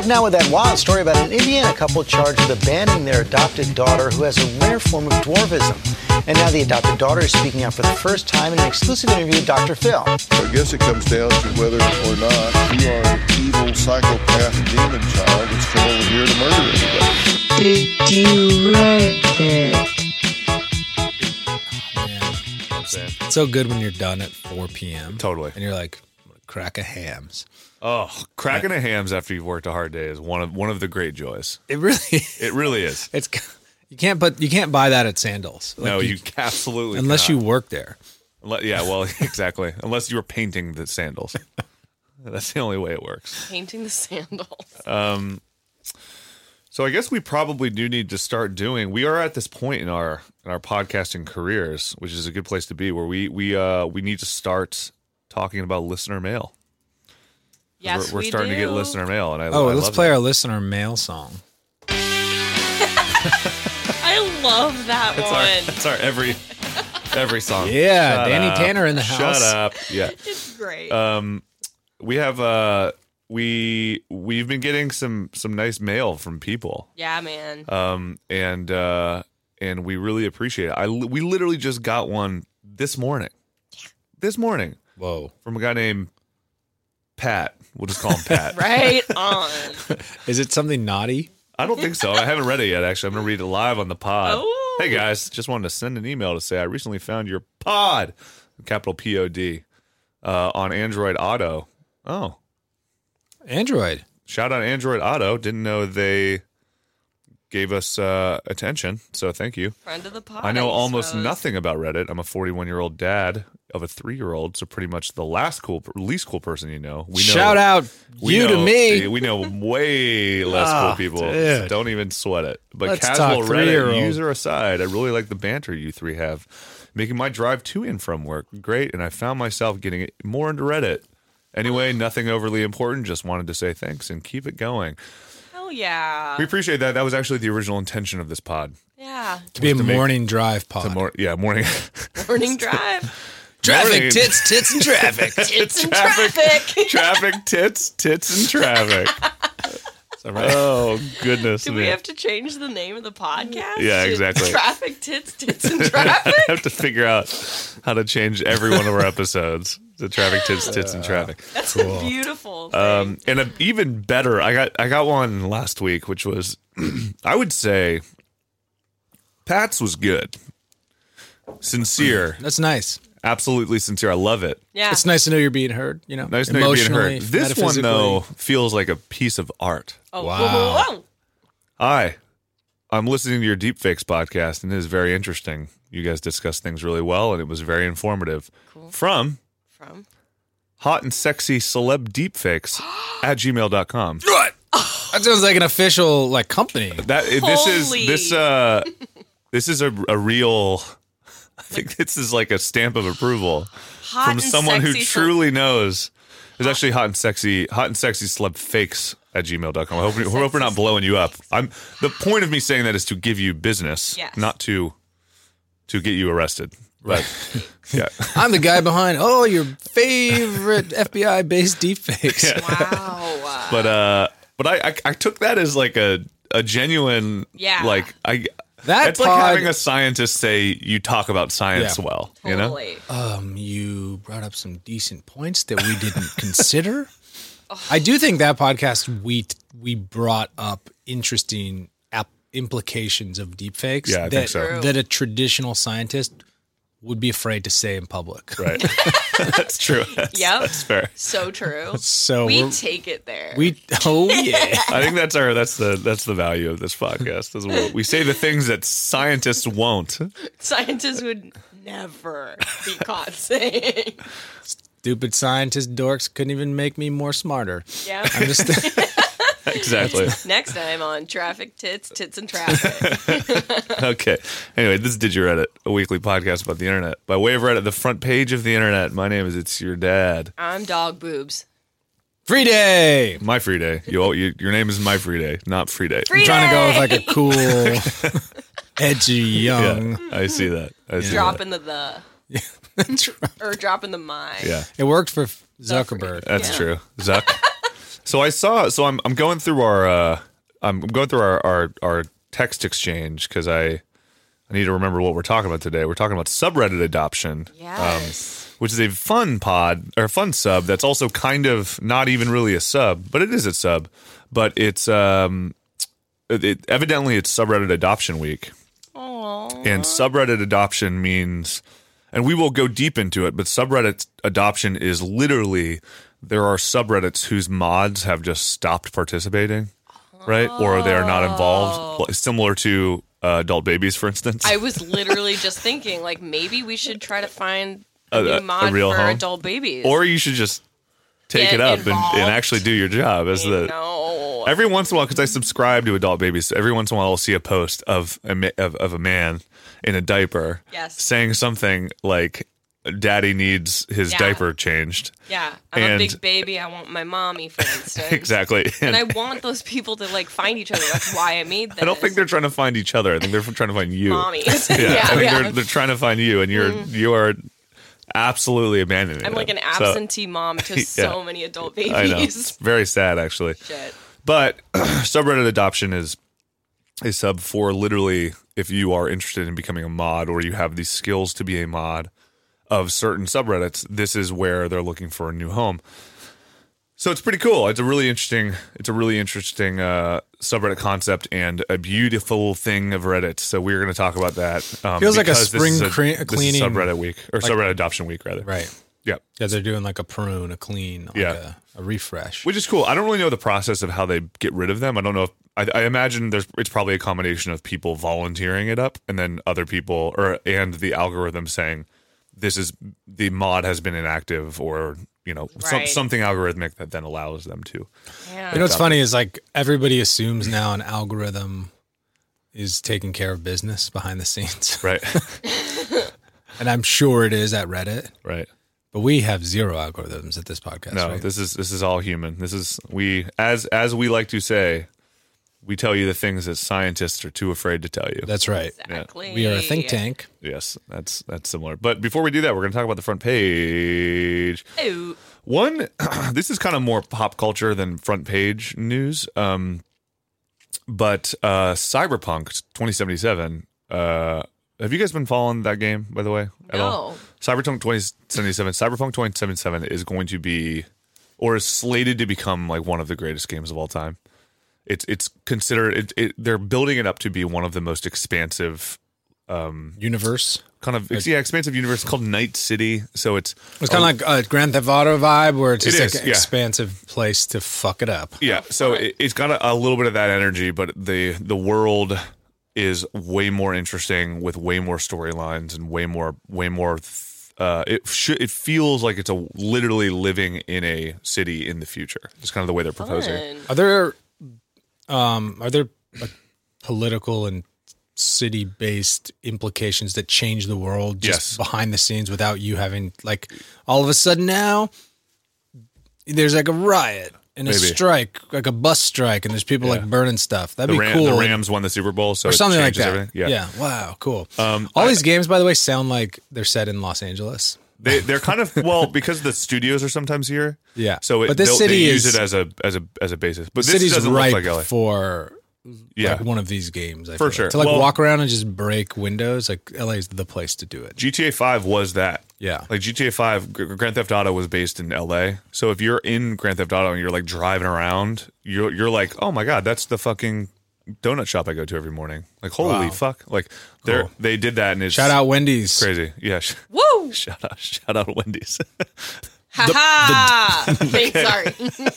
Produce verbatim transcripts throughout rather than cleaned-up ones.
Now with that wild story about an Indiana couple charged with abandoning their adopted daughter who has a rare form of dwarfism. And now the adopted daughter is speaking out for the first time in an exclusive interview with Doctor Phil. I guess it comes down to whether or not you are an evil psychopath demon child that's come over here to murder everybody. Did you write that? It's so good when you're done at four p.m. Totally. And you're like, crack of hams. Oh, cracking a hams after you've worked a hard day is one of one of the great joys. It really It really is. It's you can't but you can't buy that at Sandals. Like no, you, you absolutely unless cannot. you work there. Unless, yeah, well, exactly. Unless you were painting the sandals. That's the only way it works. Painting the sandals. Um, so I guess we probably do need to start doing. We are at this point in our in our podcasting careers, which is a good place to be, where we we uh we need to start talking about listener mail. Yes, we're, we're we starting do. to get listener mail, and I Oh, I let's love play that. our listener mail song. I love that It's one. our it's our every every song. Yeah, Shut Danny up. Tanner in the house. Shut up. Yeah. It's great. Um, we have uh we we've been getting some some nice mail from people. yeah, man. Um, and uh, and we really appreciate it. I li- we literally just got one this morning. This morning Whoa. from a guy named Pat. We'll just call him Pat. Right on. Is it something naughty? I don't think so. I haven't read it yet, actually. I'm going to read it live on the pod. Oh. Hey, guys. Just wanted to send an email to say I recently found your pod, capital P O D, uh, on Android Auto. Oh. Android. Shout out Android Auto. Didn't know they gave us uh, attention, so thank you. Friend of the pod. I know I almost suppose. nothing about Reddit. I'm a forty-one-year-old dad of a three-year-old, so pretty much the last cool, least cool person you know. We know Shout out we you know, to me. We know way less Oh, cool people. dude. Don't even sweat it. But Let's casual talk Reddit three-year-old. user aside, I really like the banter you three have, making my drive to and from work great, and I found myself getting more into Reddit. Anyway, nothing overly important. Just wanted to say thanks and keep it going. Hell yeah. We appreciate that. That was actually the original intention of this pod. Yeah. To be a to make- morning drive pod. To more, yeah, morning. Morning drive. Traffic, Morning. tits, tits, and traffic. Tits and Traffic. traffic. Traffic, tits, tits, and traffic. Oh, goodness Do me. we have to change the name of the podcast? Yeah, to exactly. Traffic, tits, tits, and traffic. I have to figure out how to change every one of our episodes to traffic, tits, tits, and traffic. That's a beautiful thing. Um, and a, even better, I got I got one last week, which was, I would say, Pat's was good. Sincere. That's nice. Absolutely sincere. I love it. yeah. It's nice to know you're being heard. You know, Nice to know you're being emotionally, heard. This one, metaphysically. though, feels like a piece of art. Oh, Wow. whoa, whoa, whoa. Hi, I'm listening to your Deepfakes podcast, and it is very interesting. You guys discuss things really well, and it was very informative. Cool. From From? hot and sexy celeb deepfakes at gmail dot com. That sounds like an official like company. That this is Holy. this uh this is a, a real. I think this is like a stamp of approval Hot from and someone who sexy truly knows. It's actually hot and sexy, hot and sexy celeb fakes at gmail dot com. I hope, we hope we're not blowing you up. I'm the point of me saying that is to give you business, Yes. not to to get you arrested. But yeah, I'm the guy behind all your favorite F B I based deepfakes. Wow. but uh, but I, I I took that as like a a genuine Yeah. like I. That It's like pod- having a scientist say you talk about science Yeah. well. You know, Totally. Um, you brought up some decent points that we didn't consider. I do think that podcast we we brought up interesting ap- implications of deepfakes. Yeah, I that, think so. True. That a traditional scientist would be afraid to say in public. right? That's true. That's, Yep. that's fair. So true. So we we're- take it there. we oh yeah. I think that's our that's the that's the value of this podcast. Is we, we say the things that scientists won't. Scientists would never be caught saying. Stupid scientist dorks couldn't even make me more smarter. Yeah. I'm just Exactly. Next time on Traffic, Tits, Tits, and Traffic. Okay. Anyway, this is Did You Reddit, a weekly podcast about the internet. By way of Reddit, the front page of the internet. My name is It's Your Dad. I'm Dog Boobs. free day. My free day. You, you your name is My Free Day, not Free Day. Free I'm trying to go with like day! a cool, edgy, young. Yeah, I see that. I see Dropping the the. That's right. Or dropping the my. that. Yeah, It worked for Zuckerberg. that's Yeah. true. Zuck. So I saw. So I'm I'm going through our uh, I'm going through our our, our text exchange because I I need to remember what we're talking about today. We're talking about subreddit adoption. Yes. Um, which is a fun pod or fun sub that's also kind of not even really a sub, but it is a sub. But it's um, it, it, evidently it's subreddit adoption week. Aww. And subreddit adoption means, and we will go deep into it, but subreddit adoption is literally there are subreddits whose mods have just stopped participating, right? Or they're not involved, similar to uh, adult babies, for instance. I was literally just thinking, like, maybe we should try to find a, A- new a- mod a real for home? adult babies. Or you should just take Get it up and, involved. and actually do your job as the. no. Every once in a while, because I subscribe to Adult Babies, so every once in a while I'll see a post of a, ma- of, of a man in a diaper Yes. saying something like, Daddy needs his Yeah. diaper changed. Yeah, I'm And- a big baby. I want my mommy, for instance. Exactly. And I want those people to like find each other. That's why I made this. I don't think they're trying to find each other. I think they're trying to find you. mommies. Yeah, yeah, I think yeah. they're they're trying to find you, and you're you are absolutely abandoning I'm like an them. So, absentee mom to Yeah. so many adult babies. I know. It's very sad, actually. Shit. But subreddit adoption is a sub for literally if you are interested in becoming a mod or you have these skills to be a mod of certain subreddits, this is where they're looking for a new home. So it's pretty cool. It's a really interesting it's a really interesting uh, subreddit concept and a beautiful thing of Reddit. So we're going to talk about that. Um, Feels like a because this spring is cre- this is cleaning- subreddit week or subreddit adoption week rather. Right. Yeah. Yeah, they're doing like a prune, a clean, like Yeah. a, a refresh. Which is cool. I don't really know the process of how they get rid of them. I don't know if I, I imagine there's it's probably a combination of people volunteering it up and then other people or and the algorithm saying this is the mod has been inactive or you know some, Right. something algorithmic that then allows them to. Yeah. You know what's funny is like everybody assumes now an algorithm is taking care of business behind the scenes. Right. And I'm sure it is at Reddit, Right. but we have zero algorithms at this podcast. No, right? this is this is all human. This is we as as we like to say, we tell you the things that scientists are too afraid to tell you. That's right. Exactly. We are a think tank. Yes, that's that's similar. But before we do that, we're going to talk about the front page. Oh, One, this is kind of more pop culture than front page news. Um, but uh, Cyberpunk twenty seventy-seven. Uh, have you guys been following that game, by the way, at all? No. Cyberpunk twenty seventy-seven. Cyberpunk twenty seventy-seven is going to be, or is slated to become, like one of the greatest games of all time. It's it's considered. It, it, they're building it up to be one of the most expansive. Universe. Kind of yeah, expansive universe. It's called Night City. So it's It's kind of like a Grand Theft Auto vibe where it's It just is, like an yeah. expansive place to fuck it up. Yeah, so it, it's got a, a little bit of that energy, but the the world is way more interesting with way more storylines and way more way more. Uh, it should it feels like it's a literally living in a city in the future. It's kind of the way they're proposing. fun. Are there, um, are there like political and city-based implications that change the world just Yes. behind the scenes without you having like all of a sudden now there's like a riot and a Maybe. strike, like a bus strike, and there's people Yeah. like burning stuff. That'd The, be Ram, cool. the Rams won the Super Bowl, so or it something like changes that. everything. Yeah. Yeah. Wow. Cool. Um, all I- these games, by the way, sound like they're set in Los Angeles. They they're kind of well because the studios are sometimes here. Yeah. So it, But this they'll- city they is- use it as a as a as a basis. But The this city's doesn't ripe look like L A. for Yeah. like one of these games. I For feel sure. like. To like Well- walk around and just break windows. Like L A is the place to do it. G T A five was that. Yeah. Like G T A five, Gr- Grand Theft Auto was based in L A. So if you're in Grand Theft Auto and you're like driving around, you're you're like, oh my god, that's the fucking donut shop I go to every morning. Like holy Wow. fuck! Like they are Cool. they did that and it's Shout out Wendy's. crazy. Yeah. sh- Woo! Shout out shout out Wendy's. Ha ha! Thanks, sorry.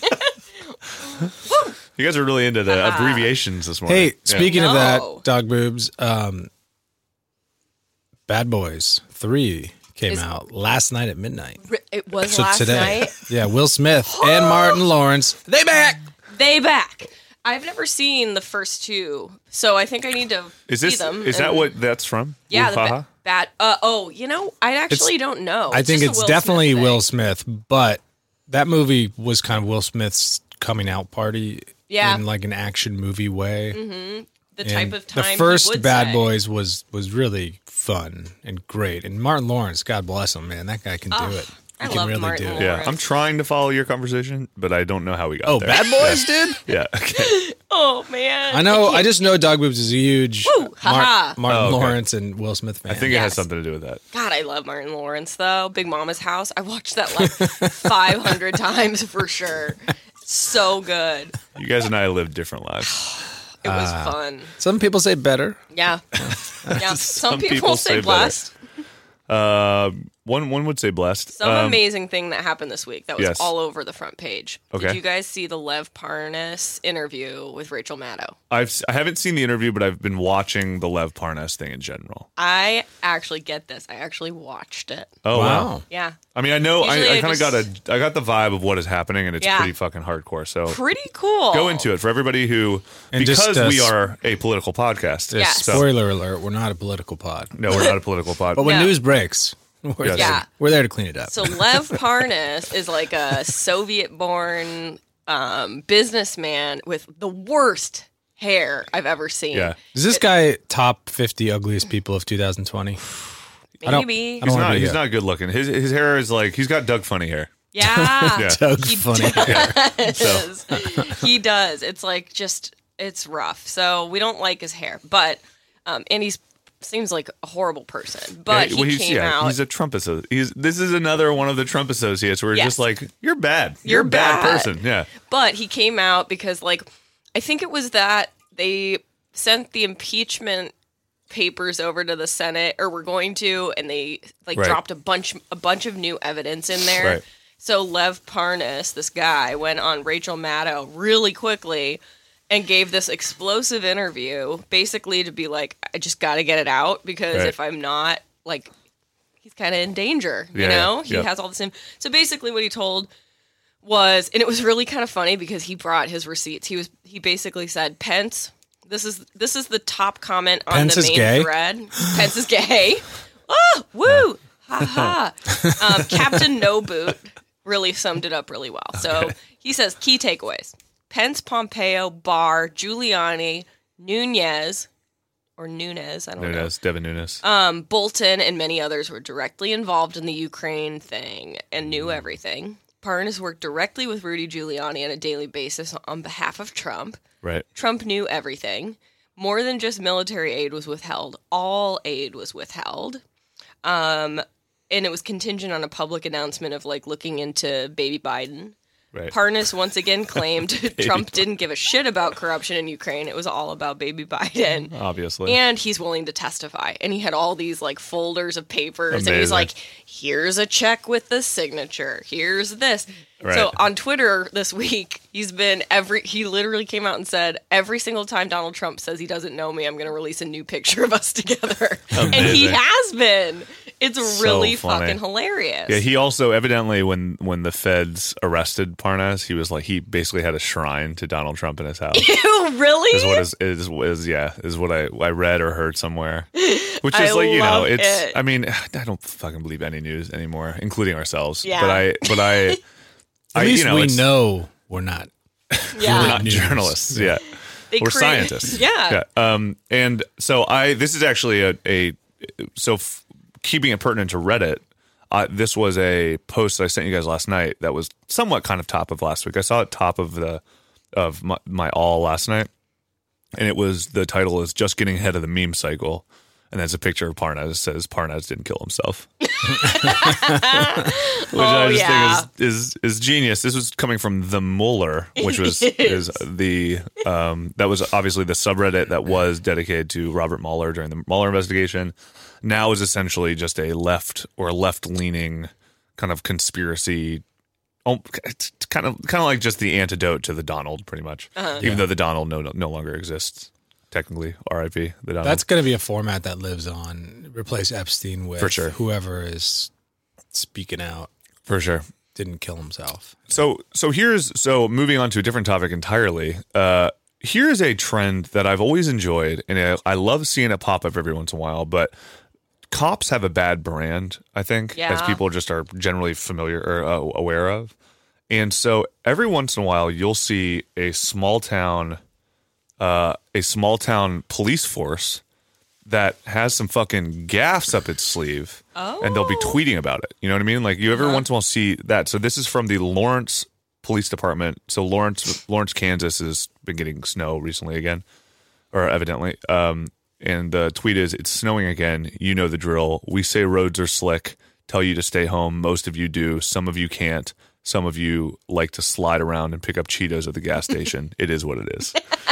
You guys are really into the Ah. abbreviations this morning. Hey, Yeah. speaking of No. that, dog boobs, um, Bad Boys three came Is- out last night at midnight. It was So last today, night. yeah, Will Smith and Martin Lawrence, they back. They back. I've never seen the first two, so I think I need to Is see this them. is that and- what that's from? Yeah, the Wuhaha? ba- bad. Uh, oh, you know, I actually don't know. I think just a it's Will definitely Smith Will thing. Smith, but that movie was kind of Will Smith's coming out party, Yeah. in like an action movie way. The And type of time the he first would Bad say. Boys was was really fun and great. And Martin Lawrence, God bless him, man, that guy can do it. I can love really Martin do it. Yeah, Lawrence. I'm trying to follow your conversation, but I don't know how we got Oh, there. Bad Boys, dude. Yeah. Okay. Oh man. I know. I can't- just know Dog Boobs is a huge Woo, Mar- haha. Martin Oh, okay. Lawrence and Will Smith fan. I think it has Yes. something to do with that. God, I love Martin Lawrence though. Big Mama's House. I watched that like five hundred times for sure. So good. You guys and I live different lives. It was Ah. fun. Some people say better. Yeah. Yeah. Some, Some people, people say say better. blessed. Uh, one one would say blessed. Some Um, amazing thing that happened this week that was yes. all over the front page. Okay. Did you guys see the Lev Parnas interview with Rachel Maddow? I've I haven't seen the interview, but I've been watching the Lev Parnas thing in general. I actually get this. I actually watched it. Oh wow! Wow. Yeah. I mean, I know Usually I, I I kind of got just- a I got the vibe of what is happening, and it's Yeah. pretty fucking hardcore. So Pretty cool. go into it for everybody who And because just, uh, we are a political podcast. Yes. so- Spoiler alert: we're not a political pod. no, we're not a political pod. But when No. news breaks, we're, Yes. there, Yeah. we're there to clean it up. So Lev Parnas is like a Soviet-born um, businessman with the worst hair I've ever seen. yeah, is this guy top fifty ugliest people of two thousand twenty? I don't- Maybe. I don't he's wanna not be he's here. not good looking. His his hair is like he's got Doug Funny hair. Yeah. Yeah. Doug He funny. does. He does. It's like just it's rough. So we don't like his hair, but um, and he's seems like a horrible person. But yeah, he well, he's, came yeah, out. he's a Trump associate. He's this is another one of the Trump associates where it's Yes. just like you're bad. You're a bad, bad. person. Yeah. But he came out because, like, I think it was that they sent the impeachment papers over to the Senate, or were going to, and they like Right. dropped a bunch, a bunch of new evidence in there. Right. So Lev Parnas, this guy, went on Rachel Maddow really quickly and gave this explosive interview, basically to be like, I just got to get it out because Right. if I'm not, like, he's kind of in danger. You Yeah, know, yeah, he yeah. has all the same. So basically, what he told was, and it was really kind of funny because he brought his receipts. He was he basically said, Pence, this is this is the top comment on Pence the is main gay? thread. Pence is gay. Oh, woo, ha ha. Um, Captain No Boot really summed it up really well. So he says key takeaways: Pence, Pompeo, Barr, Giuliani, Nunez, or Nunes, I don't know. Nunes, Devin Nunes. Um, Bolton and many others were directly involved in the Ukraine thing and knew everything. Parnas worked directly with Rudy Giuliani on a daily basis on behalf of Trump. right. Trump knew everything. More than just military aid was withheld. All aid was withheld. Um, and it was contingent on a public announcement of, like, looking into baby Biden. Right. Parnas once again claimed Trump didn't give a shit about corruption in Ukraine. It was all about baby Biden. Obviously. And he's willing to testify. And he had all these like folders of papers. And he's Amazing. like, here's a check with the signature. Here's this. Right. So on Twitter this week, he's been every, he literally came out and said, every single time Donald Trump says he doesn't know me, I'm going to release a new picture of us together. And he Amazing. has been. It's So really funny. fucking hilarious. Yeah, he also evidently when when the feds arrested Parnas, he was like he basically had a shrine to Donald Trump in his house. Ew, really? is what is is, is yeah is what I I read or heard somewhere, which is I like you know love it's it. I mean I don't fucking believe any news anymore, including ourselves. Yeah. But I but I At I least you know we it's- know we're not. yeah. we're not news. journalists. Yeah, They we're create- scientists. Yeah. yeah. Um. And so I this is actually a a so f- keeping it pertinent to Reddit. Uh, this was a post that I sent you guys last night that was somewhat kind of top of last week. I saw it top of the of my, my all last night, and it was the title is "Just Getting Ahead of the Meme Cycle," and there's a picture of Parnas. It says Parnas didn't kill himself, which Oh, I just yeah. think is, is is genius. This was coming from the Mueller, which was is the um, that was obviously the subreddit that was dedicated to Robert Mueller during the Mueller investigation. Now is essentially just a left or left leaning kind of conspiracy. Oh, it's kind of kind of like just the antidote to the Donald, pretty much. Uh-huh. Even though the Donald no no longer exists, technically. R I P The Donald. That's going to be a format that lives on. Replace Epstein with For sure. whoever is speaking out for sure. didn't kill himself. So so here's so moving on to a different topic entirely. Uh, here's a trend that I've always enjoyed, and I, I love seeing it pop up every once in a while. But cops have a bad brand, I think, as Yeah. people just are generally familiar or uh, aware of. And so every once in a while, you'll see a small town, uh, a small town police force that has some fucking gaffes up its sleeve, Oh. and they'll be tweeting about it. You know what I mean? Like you every Uh-huh. once in a while see that. So this is from the Lawrence Police Department. So Lawrence, Lawrence, Kansas has been getting snow recently again, or evidently. Um, and the tweet is, "It's snowing again. You know the drill. We say roads are slick. Tell you to stay home. Most of you do. Some of you can't. Some of you like to slide around and pick up Cheetos at the gas station. It is what it is."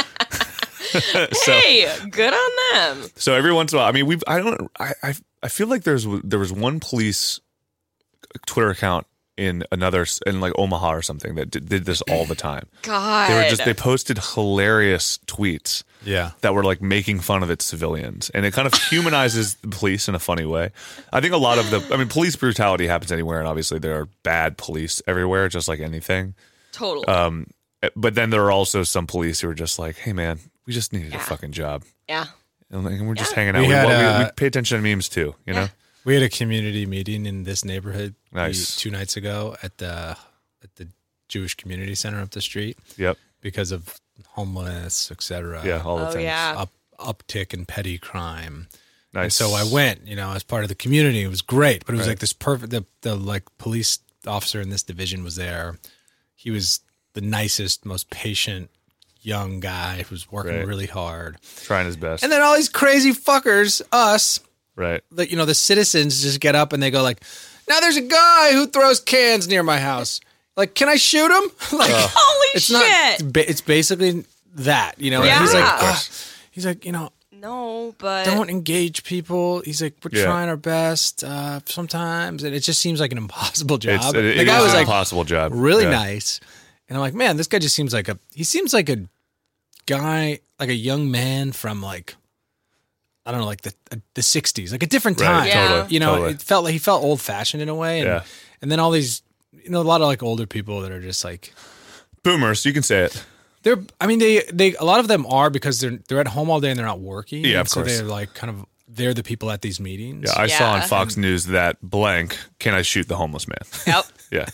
so, Hey, good on them. so every once in a while, I mean, we've I don't I I, I feel like there's there was one police Twitter account in another in like Omaha or something that did, did this all the time. God. They were just they posted hilarious tweets Yeah. that were like making fun of its civilians, and it kind of humanizes the police in a funny way. I think a lot of the I mean, police brutality happens anywhere, and obviously there are bad police everywhere, just like anything. Totally. Um, but then there are also some police who are just like, "Hey, man, we just needed Yeah. a fucking job, yeah. and, like, and we're just Yeah. hanging out. We We, had, we, uh, we pay attention to memes too, you know." We had a community meeting in this neighborhood Nice. two nights ago at the at the Jewish Community Center up the street Yep. because of homeless, et cetera. Yeah. All the Oh, things. yeah. Up, uptick in petty crime. Nice. And so I went, you know, as part of the community. It was great, but it was Right. like this perfect. The, the like police officer in this division was there. He was the nicest, most patient young guy who was working Right. really hard. Trying his best. And then all these crazy fuckers, us, right. the, you know, the citizens just get up and they go like, "Now there's a guy who throws cans near my house. Like, can I shoot him?" like, Holy it's shit. not. It's, ba- it's basically that, you know. and Yeah. He's like, Of "Ugh." He's like, you know, no, but don't engage people. He's like, we're Yeah. trying our best uh, sometimes, and it just seems like an impossible job. It's, it, the it guy is was an like impossible job. really Yeah. nice, and I'm like, man, this guy just seems like a. He seems like a guy, like a young man from like, I don't know, like the the sixties, like a different Right, time. Yeah. totally. You know, totally. it felt like he felt old fashioned in a way, and Yeah. and then all these, you know, a lot of like older people that are just like. Boomers, you can say it. They're, I mean, they, they, a lot of them are because they're, they're at home all day and they're not working. Yeah, and of so course. they're like kind of, they're the people at these meetings. Yeah, I saw on Yeah. Fox News that blank, can I shoot the homeless man? Yep. yeah.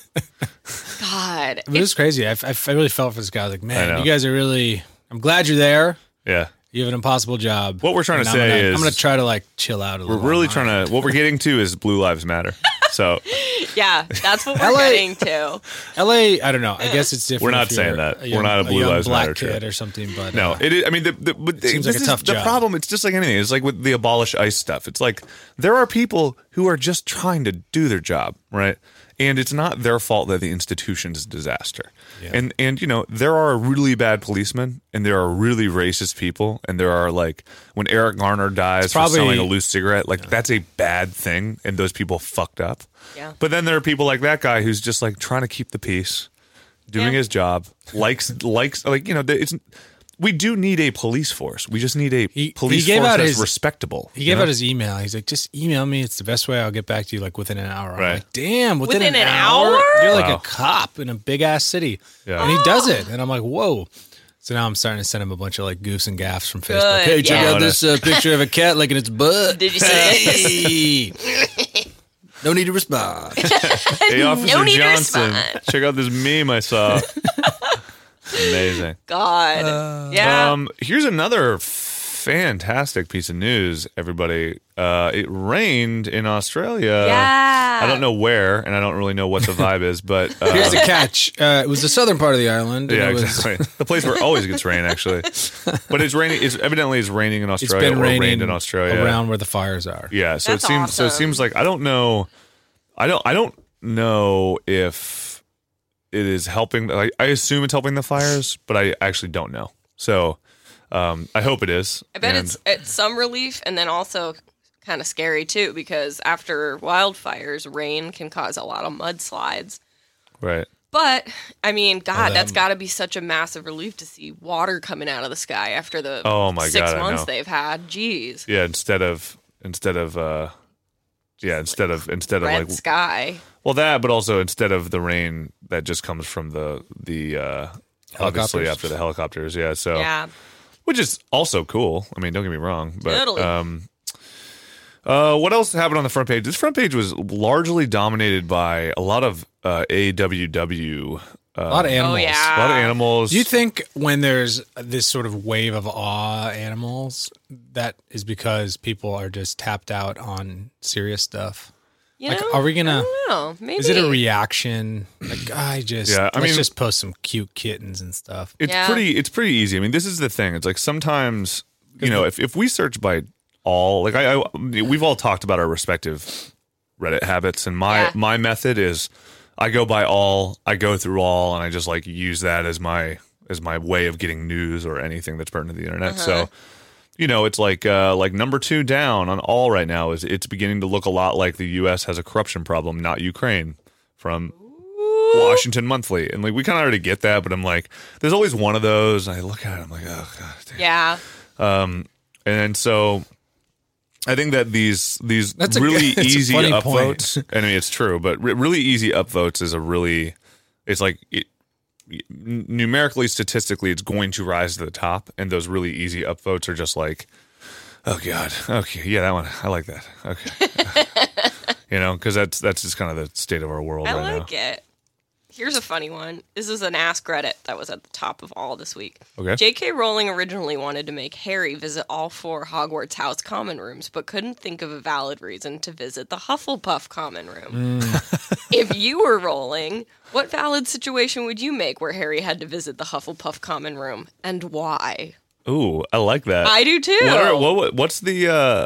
God. But it's crazy. I, I, I really felt for this guy. I was like, I man, know. you guys are really, I'm glad you're there. Yeah. You have an impossible job. What we're trying And to I'm say gonna- is- I'm going to try to like chill out a We're little. really trying to, what we're getting to is Blue Lives Matter. So Yeah, that's what we're L A getting to. L A, I don't know. I guess it's different. We're not if you're saying that. We're young- not a Blue young Lives black Matter kid trip. or something, but no, uh, it is, I mean, the, the, but seems this like a is tough the job. problem. It's just like anything. It's like with the abolish ICE stuff. It's like there are people who are just trying to do their job, right? And it's not their fault that the institution is a disaster. Yeah. And and you know, there are really bad policemen and there are really racist people, and there are like when Eric Garner dies probably- for selling a loose cigarette, like that's a bad thing, and those people fucked up. Yeah. But then there are people like that guy who's just like trying to keep the peace, doing Yeah. his job, likes likes like you know, it's we do need a police force. We just need a He- police he gave force out that's his- respectable. he you gave know? out his email. He's like, just email me. It's the best way. I'll get back to you like within an hour. I'm Right. like, damn, within, Within an, an hour? hour? You're like Wow. a cop in a big ass city. Yeah. And he does it. And I'm like, whoa. So now I'm starting to send him a bunch of like goofs and gaffs from Facebook. Good, Hey, check yeah. out this uh, picture of a cat licking its butt. Did you see Hey. No need to respond. Hey, Officer No need to Johnson, respond. check out this meme I saw. Amazing. God. yeah. Um, here's another fantastic piece of news, everybody. Uh, it rained in Australia. yeah. I don't know where, and I don't really know what the vibe is, but uh, Here's the catch. Uh, it was the southern part of the island. and yeah, it was, exactly. The place where it always gets rain, actually. But it's raining. It's evidently it's raining in It's Australia. been or raining rained in Australia around where the fires are. Yeah, so That's it seems so it awesome. seems like I don't know I don't I don't know if it is helping I, I assume it's helping the fires, but I actually don't know. So um I hope it is. I bet And- it's it's some relief and then also kind of scary too because after wildfires, rain can cause a lot of mudslides. right. But I mean, God, that- that's got to be such a massive relief to see water coming out of the sky after the Oh, my six God, I months know. they've had. Jeez, Yeah, instead of instead of uh yeah, instead of instead of red like sky. well that but also instead of the rain that just comes from the the uh obviously Helicopters. after the helicopters. Yeah, so Yeah, which is also cool. I mean, don't get me wrong, but Totally. um, uh, what else happened on the front page? This front page was largely dominated by a lot of uh, A W W a lot of animals. Oh, yeah. A lot of animals. Do you think when there's this sort of wave of awe animals, that is because people are just tapped out on serious stuff? You Like, know? are we gonna- I don't know. Maybe. Is it a reaction? Like, I just, Yeah, I let's mean- just post some cute kittens and stuff. It's Yeah. pretty. It's pretty easy. I mean, this is the thing. It's like sometimes, you know, if, if we search by all, like I, I, we've all talked about our respective Reddit habits, and my Yeah. my method is I go by all, I go through all, and I just like use that as my as my way of getting news or anything that's pertinent to the internet. Uh-huh. So, you know, it's like uh, like number two down on all right now is it's beginning to look a lot like the U S has a corruption problem, not Ukraine, from Washington Monthly. And like we kind of already get that, but I'm like, there's always one of those. I look at it, I'm like, oh god, damn. Yeah. And so I think that these these That's a really good- it's a easy funny upvotes. I mean, it's true, but re- really easy upvotes is a really. It's like it, numerically, statistically, it's going to rise to the top, and those really easy upvotes are just like, oh god, okay, yeah, that one, I like that. Okay, you know, because that's that's just kind of the state of our world I right like now. it. Here's a funny one. This is an Ask Reddit that was at the top of all this week. Okay. J K. Rowling originally wanted to make Harry visit all four Hogwarts house common rooms, but couldn't think of a valid reason to visit the Hufflepuff common room. If you were Rowling, what valid situation would you make where Harry had to visit the Hufflepuff common room, and why? Ooh, I like that. I do too. What are, what, what's the? Uh,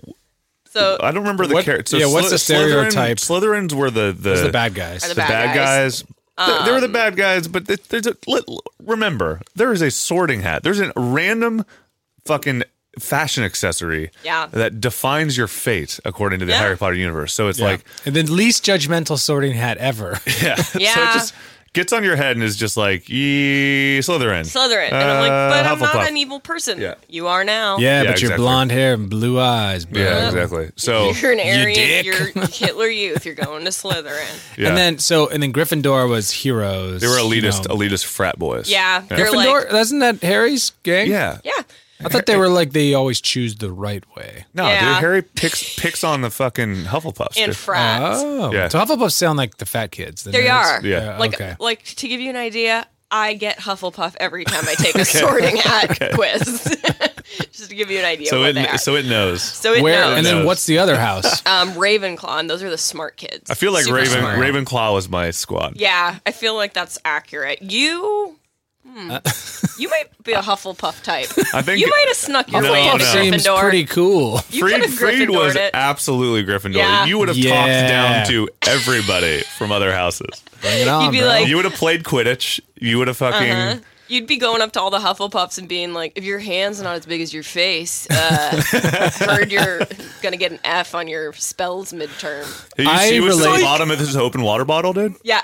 so I don't remember the What- character. yeah, what's the stereotype? Slytherin, Slytherins were the the, Those are the bad guys. Are the the bad bad guys. guys. They- they were the bad guys, but th- there's a let, remember there is a sorting hat. There's a random fucking fashion accessory Yeah. that defines your fate according to the Yeah. Harry Potter universe. So it's Yeah. like and the least judgmental sorting hat ever. yeah, so it Yeah. just gets on your head and is just like yee Slytherin. Slytherin. And I'm like, Uh, but I'm not Hufflepuff. an evil person. Yeah. You are now. Yeah, Yeah, but your exactly. blonde hair and blue eyes, bro. Yeah, exactly. So You're an Aryan. dick. You're Hitler Youth. You're going to Slytherin. yeah. And then so and then Gryffindor was heroes. they were you elitist, know. elitist frat boys. Yeah, they're Gryffindor, like, isn't that Harry's gang? yeah. yeah. I thought they were like they always choose the right way. No, Yeah. dude, Harry picks picks on the fucking Hufflepuffs. In dude. frats. Oh, Yeah. so Hufflepuffs sound like the fat kids. the There you nerds. are. Yeah. Like, okay. like to give you an idea, I get Hufflepuff every time I take a sorting hat quiz. Just to give you an idea. so what it they are. so it knows. So it Where knows. and then knows. what's the other house? um, Ravenclaw, and those are the smart kids. I feel like Super Raven smart. Ravenclaw was my squad. Yeah, I feel like that's accurate. You. Hmm, you might be a Hufflepuff type. I think You might have snuck your No, way into no. Seems Gryffindor. pretty cool. You could Freed, have Freed was Gryffindored it. absolutely Gryffindor. Yeah. You would have Yeah. talked down to everybody from other houses. Bring it on, You'd be bro. like- You would have played Quidditch. You would have fucking. Uh-huh. You'd be going up to all the Hufflepuffs and being like, if your hand's not as big as your face, uh, heard you're going to get an F on your spells midterm. You I see what's at the relate- bottom of this open water bottle, dude? Yeah.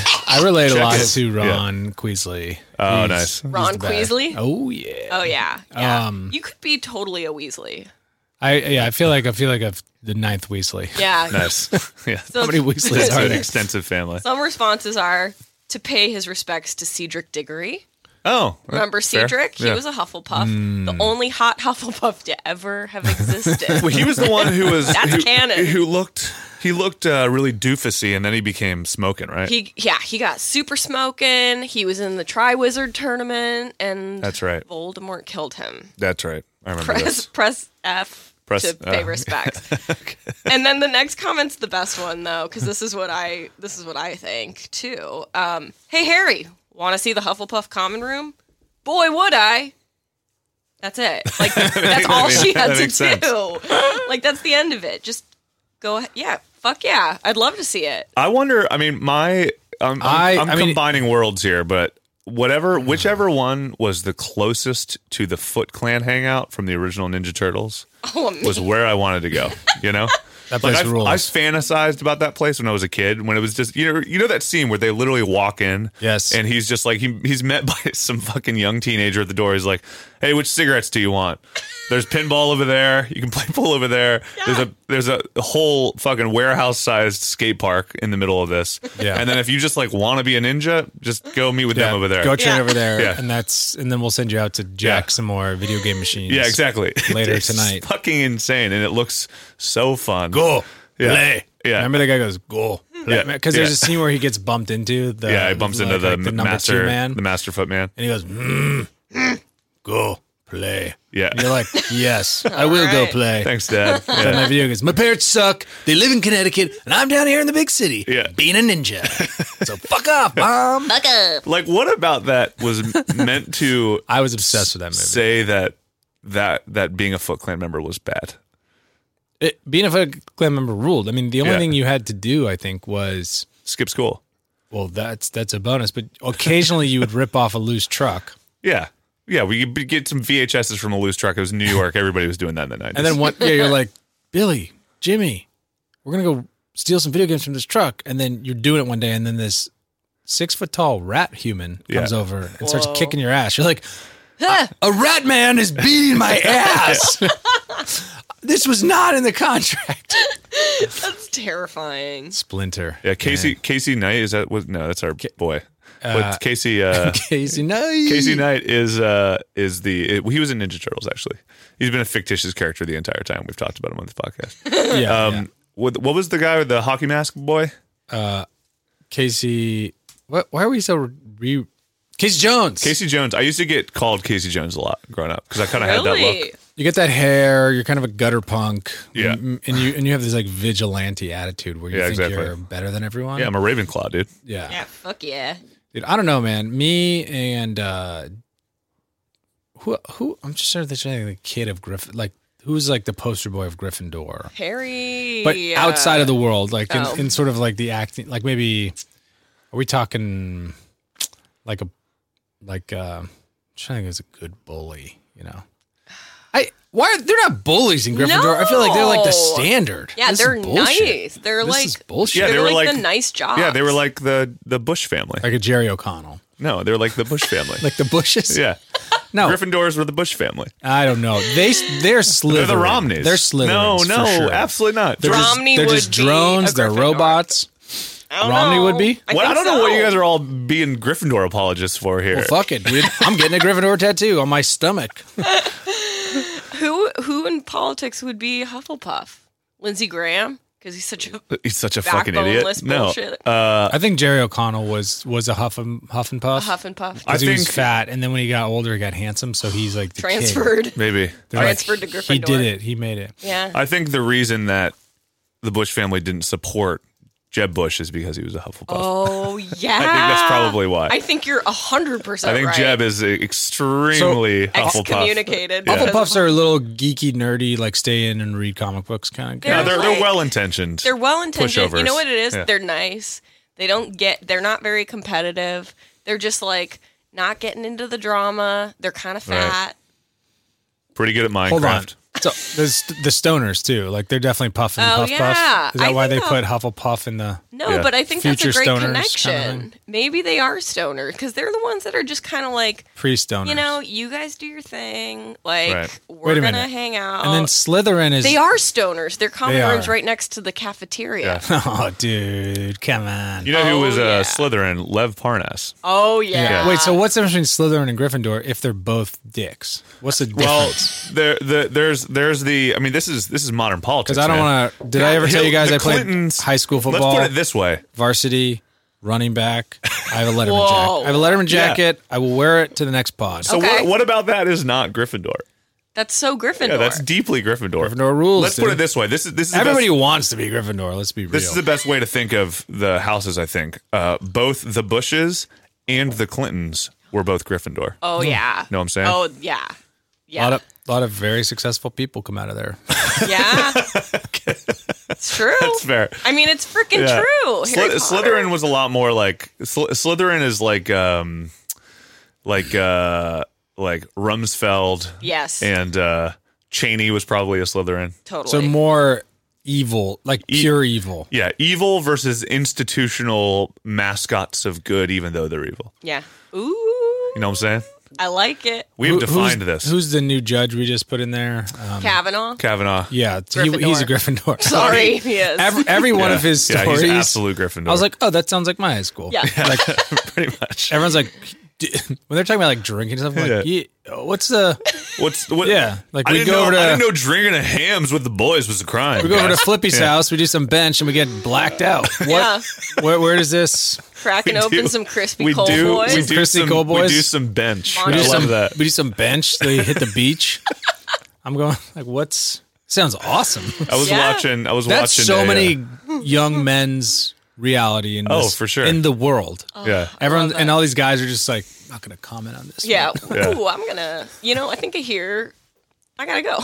I relate a Check lot it. to Ron Queasley. Oh, He's- nice. Ron he's the best. Weasley? Oh yeah. Oh, yeah. Yeah. Um, you could be totally a Weasley. I yeah. I feel like I feel like I've the ninth Weasley. Yeah. Nice. yeah. So How many Weasleys It's are an there? extensive family. some responses are to pay his respects to Cedric Diggory. Oh. Remember fair. Cedric? He Yeah. was a Hufflepuff. Hmm. The only hot Hufflepuff to ever have existed. Well, he was the one who was That's who, canon. who looked he looked uh, really doofusy, and then he became smoking, right? He yeah, he got super smoking. He was in the Triwizard tournament, and That's right. Voldemort killed him. That's right. I remember Press this. press F Press- to pay uh, respects. And then the next comment's the best one though, because this is what I this is what I think too. Um, hey Harry, want to see the Hufflepuff common room? Boy, would I. That's it. Like that's all makes- she had that to makes sense. do. Like that's the end of it. Just go ahead. Yeah, fuck yeah. I'd love to see it. I wonder. I mean, my I'm, I'm, I- I'm I mean- combining worlds here, but whatever, whichever one was the closest to the Foot Clan hangout from the original Ninja Turtles Oh, man. was where I wanted to go. You know, That like place I, rules. I fantasized about that place when I was a kid. When it was just you know you know that scene where they literally walk in, Yes. and he's just like he he's met by some fucking young teenager at the door. He's like, "Hey, which cigarettes do you want?" There's pinball over there. You can play pool over there. There's a there's a whole fucking warehouse sized skate park in the middle of this. Yeah. And then if you just like want to be a ninja, just go meet with yeah, them over there. Go train Yeah. over there, Yeah. and that's and then we'll send you out to jack Yeah. some more video game machines. Yeah, exactly. Later It's tonight. fucking insane, and it looks so fun. Go. Yeah. Play. Yeah. Remember that guy goes go. Yeah, because yeah. there's a scene where he gets bumped into the yeah, he bumps into like, the, like the number master two man, the master foot man. and he goes, mm, "Go play." Yeah. And you're like, "Yes, I will go right. play." Thanks, Dad. And Yeah. my video games. My parents suck. They live in Connecticut, and I'm down here in the big city, Yeah. being a ninja. So fuck off, mom. Fuck up. Like, what about that was m- meant to I was obsessed with that movie. say that that that being a Foot Clan member was bad? It, being a Foot Clan member ruled. I mean, the only Yeah. thing you had to do, I think, was Skip school. well, that's that's a bonus. But occasionally, you would rip off a loose truck, Yeah. Yeah, we could get some V H S's from a loose truck. It was New York. Everybody was doing that in the nineties. and then one day you're like, Billy, Jimmy, we're gonna go steal some video games from this truck, and then you're doing it one day, and then this six foot tall rat human comes Yeah. over and starts kicking your ass. You're like, a, a rat man is beating my ass. This was not in the contract. That's terrifying. Splinter. Yeah, Casey Casey Knight is that was no, that's our boy. Uh, but Casey uh Casey Knight. Casey Knight is uh is the it, he was in Ninja Turtles actually. He's been a fictitious character the entire time. We've talked about him on this podcast. Yeah, Um yeah. what what was the guy with the hockey mask boy? Casey. What? Why are we so re? Casey Jones. Casey Jones. I used to get called Casey Jones a lot growing up because I kind of had that Really? look. You get that hair. You're kind of a gutter punk. Yeah. and, and you and you have this like vigilante attitude where you Yeah, think exactly. you're better than everyone. Yeah, I'm a Ravenclaw, dude. yeah. Yeah, fuck yeah. Dude, I don't know, man. Me and uh who who I'm just trying to think of the kid of Griffin, like who's like the poster boy of Gryffindor, Harry. but outside of the world, like in, Oh. in sort of like the acting, like maybe are we talking like a like uh, I'm trying to think is a good bully, you know? I why are, they're not bullies in Gryffindor? I feel like they're like the No. standard. Yeah, This is they're bullshit. nice. They're This like is bullshit. Yeah, they're they were like, like- the nice jobs. Yeah, they were like the the Bush family. Like a Jerry O'Connell, No, they're like the Bush family. like the Bushes. yeah, no, Gryffindors were the Bush family. I don't know. They they're Slytherin. They're the Romneys. They're Slytherins. No, for no, sure. absolutely not. They're just, Romney they're would just be drones. a They're Gryffindor. robots. I don't Romney know. would be? What? I think don't know what so. you guys are all being Gryffindor apologists for here. Well, fuck it, dude. I'm getting a Gryffindor tattoo on my stomach. Who who in politics would be Hufflepuff? Lindsey Graham, because he's such a He's such a fucking idiot. backboneless No, bullshit. uh, I think Jerry O'Connell was was a Huff and Huff and Puff. Huff and Puff. I Because he was think- fat, and then when he got older, he got handsome. So he's like the kid. Transferred. maybe. They're like, transferred to He Gryffindor. did it. He made it. Yeah. I think the reason that the Bush family didn't support Jeb Bush is because he was a Hufflepuff. Oh yeah. I think that's probably why. I think you're a hundred percent I think right. Jeb is extremely Hufflepuff. excommunicated. Yeah. because Hufflepuffs of- are a little geeky, nerdy, like stay in and read comic books kind of They're No, guy. they're like- they're well intentioned. They're well intentioned. You know Pushovers. what it is? Yeah. They're nice. They don't get. They're not very competitive. They're just like not getting into the drama. They're kind of Right. fat. Pretty good at Minecraft. Hold on. So there's the stoners too. Like they're definitely Puff and Oh, Puff yeah. Puff. Is that I why they think put Hufflepuff in the? No, Yeah. but I think that's Future a great stoners connection. kind of thing. Maybe they are stoners because they're the ones that are just kind of like, Pre-stoners. you know, you guys do your thing. Like Right. we're Wait a gonna minute. hang out. And then Slytherin is. they are stoners. Their common They room's are. right next to the cafeteria. Yeah. Oh, dude, come on. You know who Oh, was uh, yeah. Slytherin? Lev Parnas. Oh yeah. Yeah. Wait, so what's the difference between Slytherin and Gryffindor if they're both dicks? What's the Well, difference? there, the, there's, there's the. I mean, this is this is modern politics. Because I don't man. want to. Did I ever tell you guys The I played Clintons- high school football, Let's put it this way. varsity, running back? I have a Letterman Whoa. jacket. I have a Letterman Yeah. jacket. I will wear it to the next pod. So Okay. what, what about that is not Gryffindor? That's so Gryffindor. Yeah, that's deeply Gryffindor. Gryffindor rules, Let's put dude. it this way. This is this is the Everybody best, wants to be Gryffindor. Let's be real. this is the best way to think of the houses. I think uh, both the Bushes and the Clintons were both Gryffindor. Oh yeah. Know what I'm saying? Oh yeah. a Yeah. lot of a lot of very successful people come out of there. yeah. It's true. That's fair. I mean, it's freaking Yeah. true. Sly- Harry Potter. Slytherin was a lot more like Sly- Slytherin is like um like uh like Rumsfeld Yes. and uh Cheney was probably a Slytherin. Totally. So more evil, like pure evil. Yeah, evil versus institutional mascots of good, even though they're evil. yeah. Ooh. You know what I'm saying? I like it. We have Who- defined who's, this. Who's the new judge we just put in there? Um, Kavanaugh. Kavanaugh? yeah, he, he's a Gryffindor. Sorry, he is. Every, every one Yeah. of his Yeah, stories, he's absolute Gryffindor. I was like, oh, that sounds like my high school. Yeah. Like pretty much. everyone's like, when they're talking about like drinking and stuff, I'm like, Yeah. yeah. what's the What's what? Yeah, like I we didn't go know, over to I didn't know drinking a hams with the boys was a crime. we go over to guys. Flippy's Yeah. house. We do some bench and we get blacked out. What? Yeah. Where, where does this? Cracking We open do- some crispy we cold do, boys. We do Crispy some, Cold we Boys? do some bench. We We I do love some. that. We do some bench. They hit the beach. I'm going like, what's? Sounds awesome. I was Yeah. watching. I was That's watching. so a, uh, many young men's reality in Oh, this, for sure. in the world. Yeah. Everyone that. and all these guys are just like, not going to comment on this. Yeah. Yeah. Ooh, I'm gonna. You know, I think I hear. I gotta go.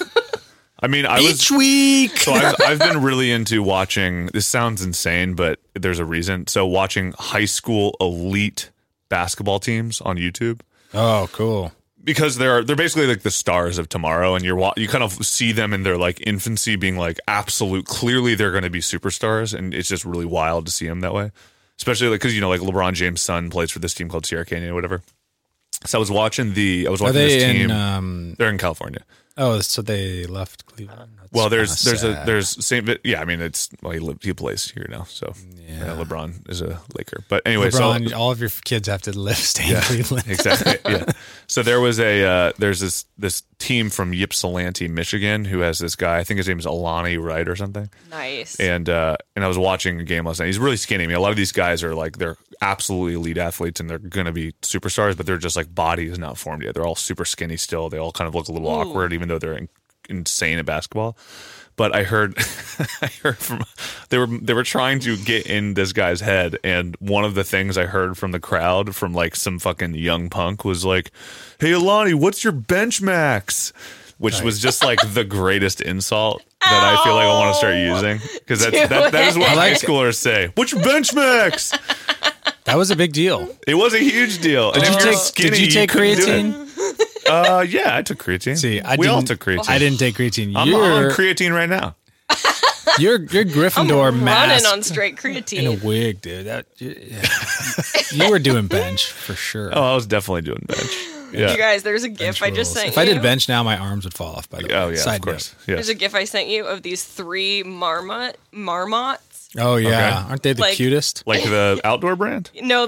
I mean, I was. Each week. So I've, I've been really into watching. This sounds insane, but there's a reason. So watching high school elite basketball teams on YouTube. Oh, cool. Because they're they're basically like the stars of tomorrow, and you're wa- you kind of see them in their like infancy being like absolute. Clearly, they're going to be superstars, and it's just really wild to see them that way. Especially like because you know like LeBron James' son plays for this team called Sierra Canyon or whatever. So I was watching the I was Are watching this they team. in? Um, they're in California. oh, so they left Cleveland. That's Well, there's kinda there's a sad. there's Saint Vi- yeah. I mean, it's well, he, li- he plays here now, so yeah. LeBron is a Laker. But anyway, LeBron, so all of your kids have to live stay in yeah, Cleveland. exactly. Yeah. So there was a uh, there's this this team from Ypsilanti, Michigan, who has this guy. I think his name is Alani Wright or something. Nice. And uh, and I was watching a game last night. He's really skinny. I mean, a lot of these guys are like they're absolutely elite athletes and they're going to be superstars, but they're just like body is not formed yet. They're all super skinny still. They all kind of look a little Ooh. awkward, even though they're in, insane at basketball. But I heard, I heard from they were they were trying to get in this guy's head, and one of the things I heard from the crowd from like some fucking young punk was like, "Hey Alani, what's your bench max?" Which was just like the greatest insult that I feel like I want to start using because that's Do that, that is what it. high schoolers say. What's your bench max? That was a big deal. It was a huge deal. And Did if you you're take? skinny, Did you take couldn't do creatine? it. Uh, yeah, I took creatine. See, I we didn't, all took creatine. I didn't take creatine. I'm You're on creatine right now. you're, you're Gryffindor I'm running mask on straight in a creatine. wig, dude. That you, yeah. You were doing bench for sure. Oh, I was definitely doing bench. Yeah. You guys, there's a gif I just Rules. sent If you. I did bench now, my arms would fall off. By the way. Oh yeah, Side of course. note. Yes. There's a gif I sent you of these three marmot marmots. Oh yeah, Okay. aren't they the Like- cutest? Like the outdoor brand? No,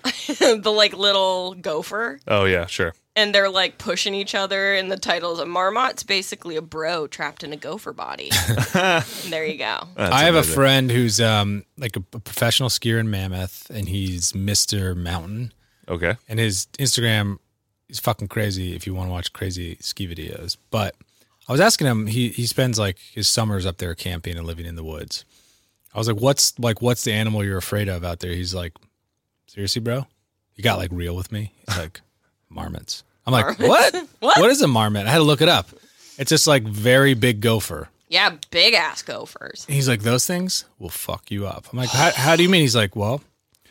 the the like little gopher, Oh yeah, sure. and they're like pushing each other. And the title is a marmot's basically a bro trapped in a gopher body. And there you go. That's I have amazing. a friend who's um like a, a professional skier in Mammoth, and he's Mister Mountain. Okay. And his Instagram is fucking crazy if you want to watch crazy ski videos. But I was asking him, he he spends like his summers up there camping and living in the woods. I was like, what's like what's the animal you're afraid of out there? He's like, seriously, bro? You got like real with me? He's like, marmots. I'm like, what? What? What is a marmot? I had to look it up. It's just like very big gopher. Yeah, big ass gophers. And he's like, those things will fuck you up. I'm like, how, how do you mean? He's like, well,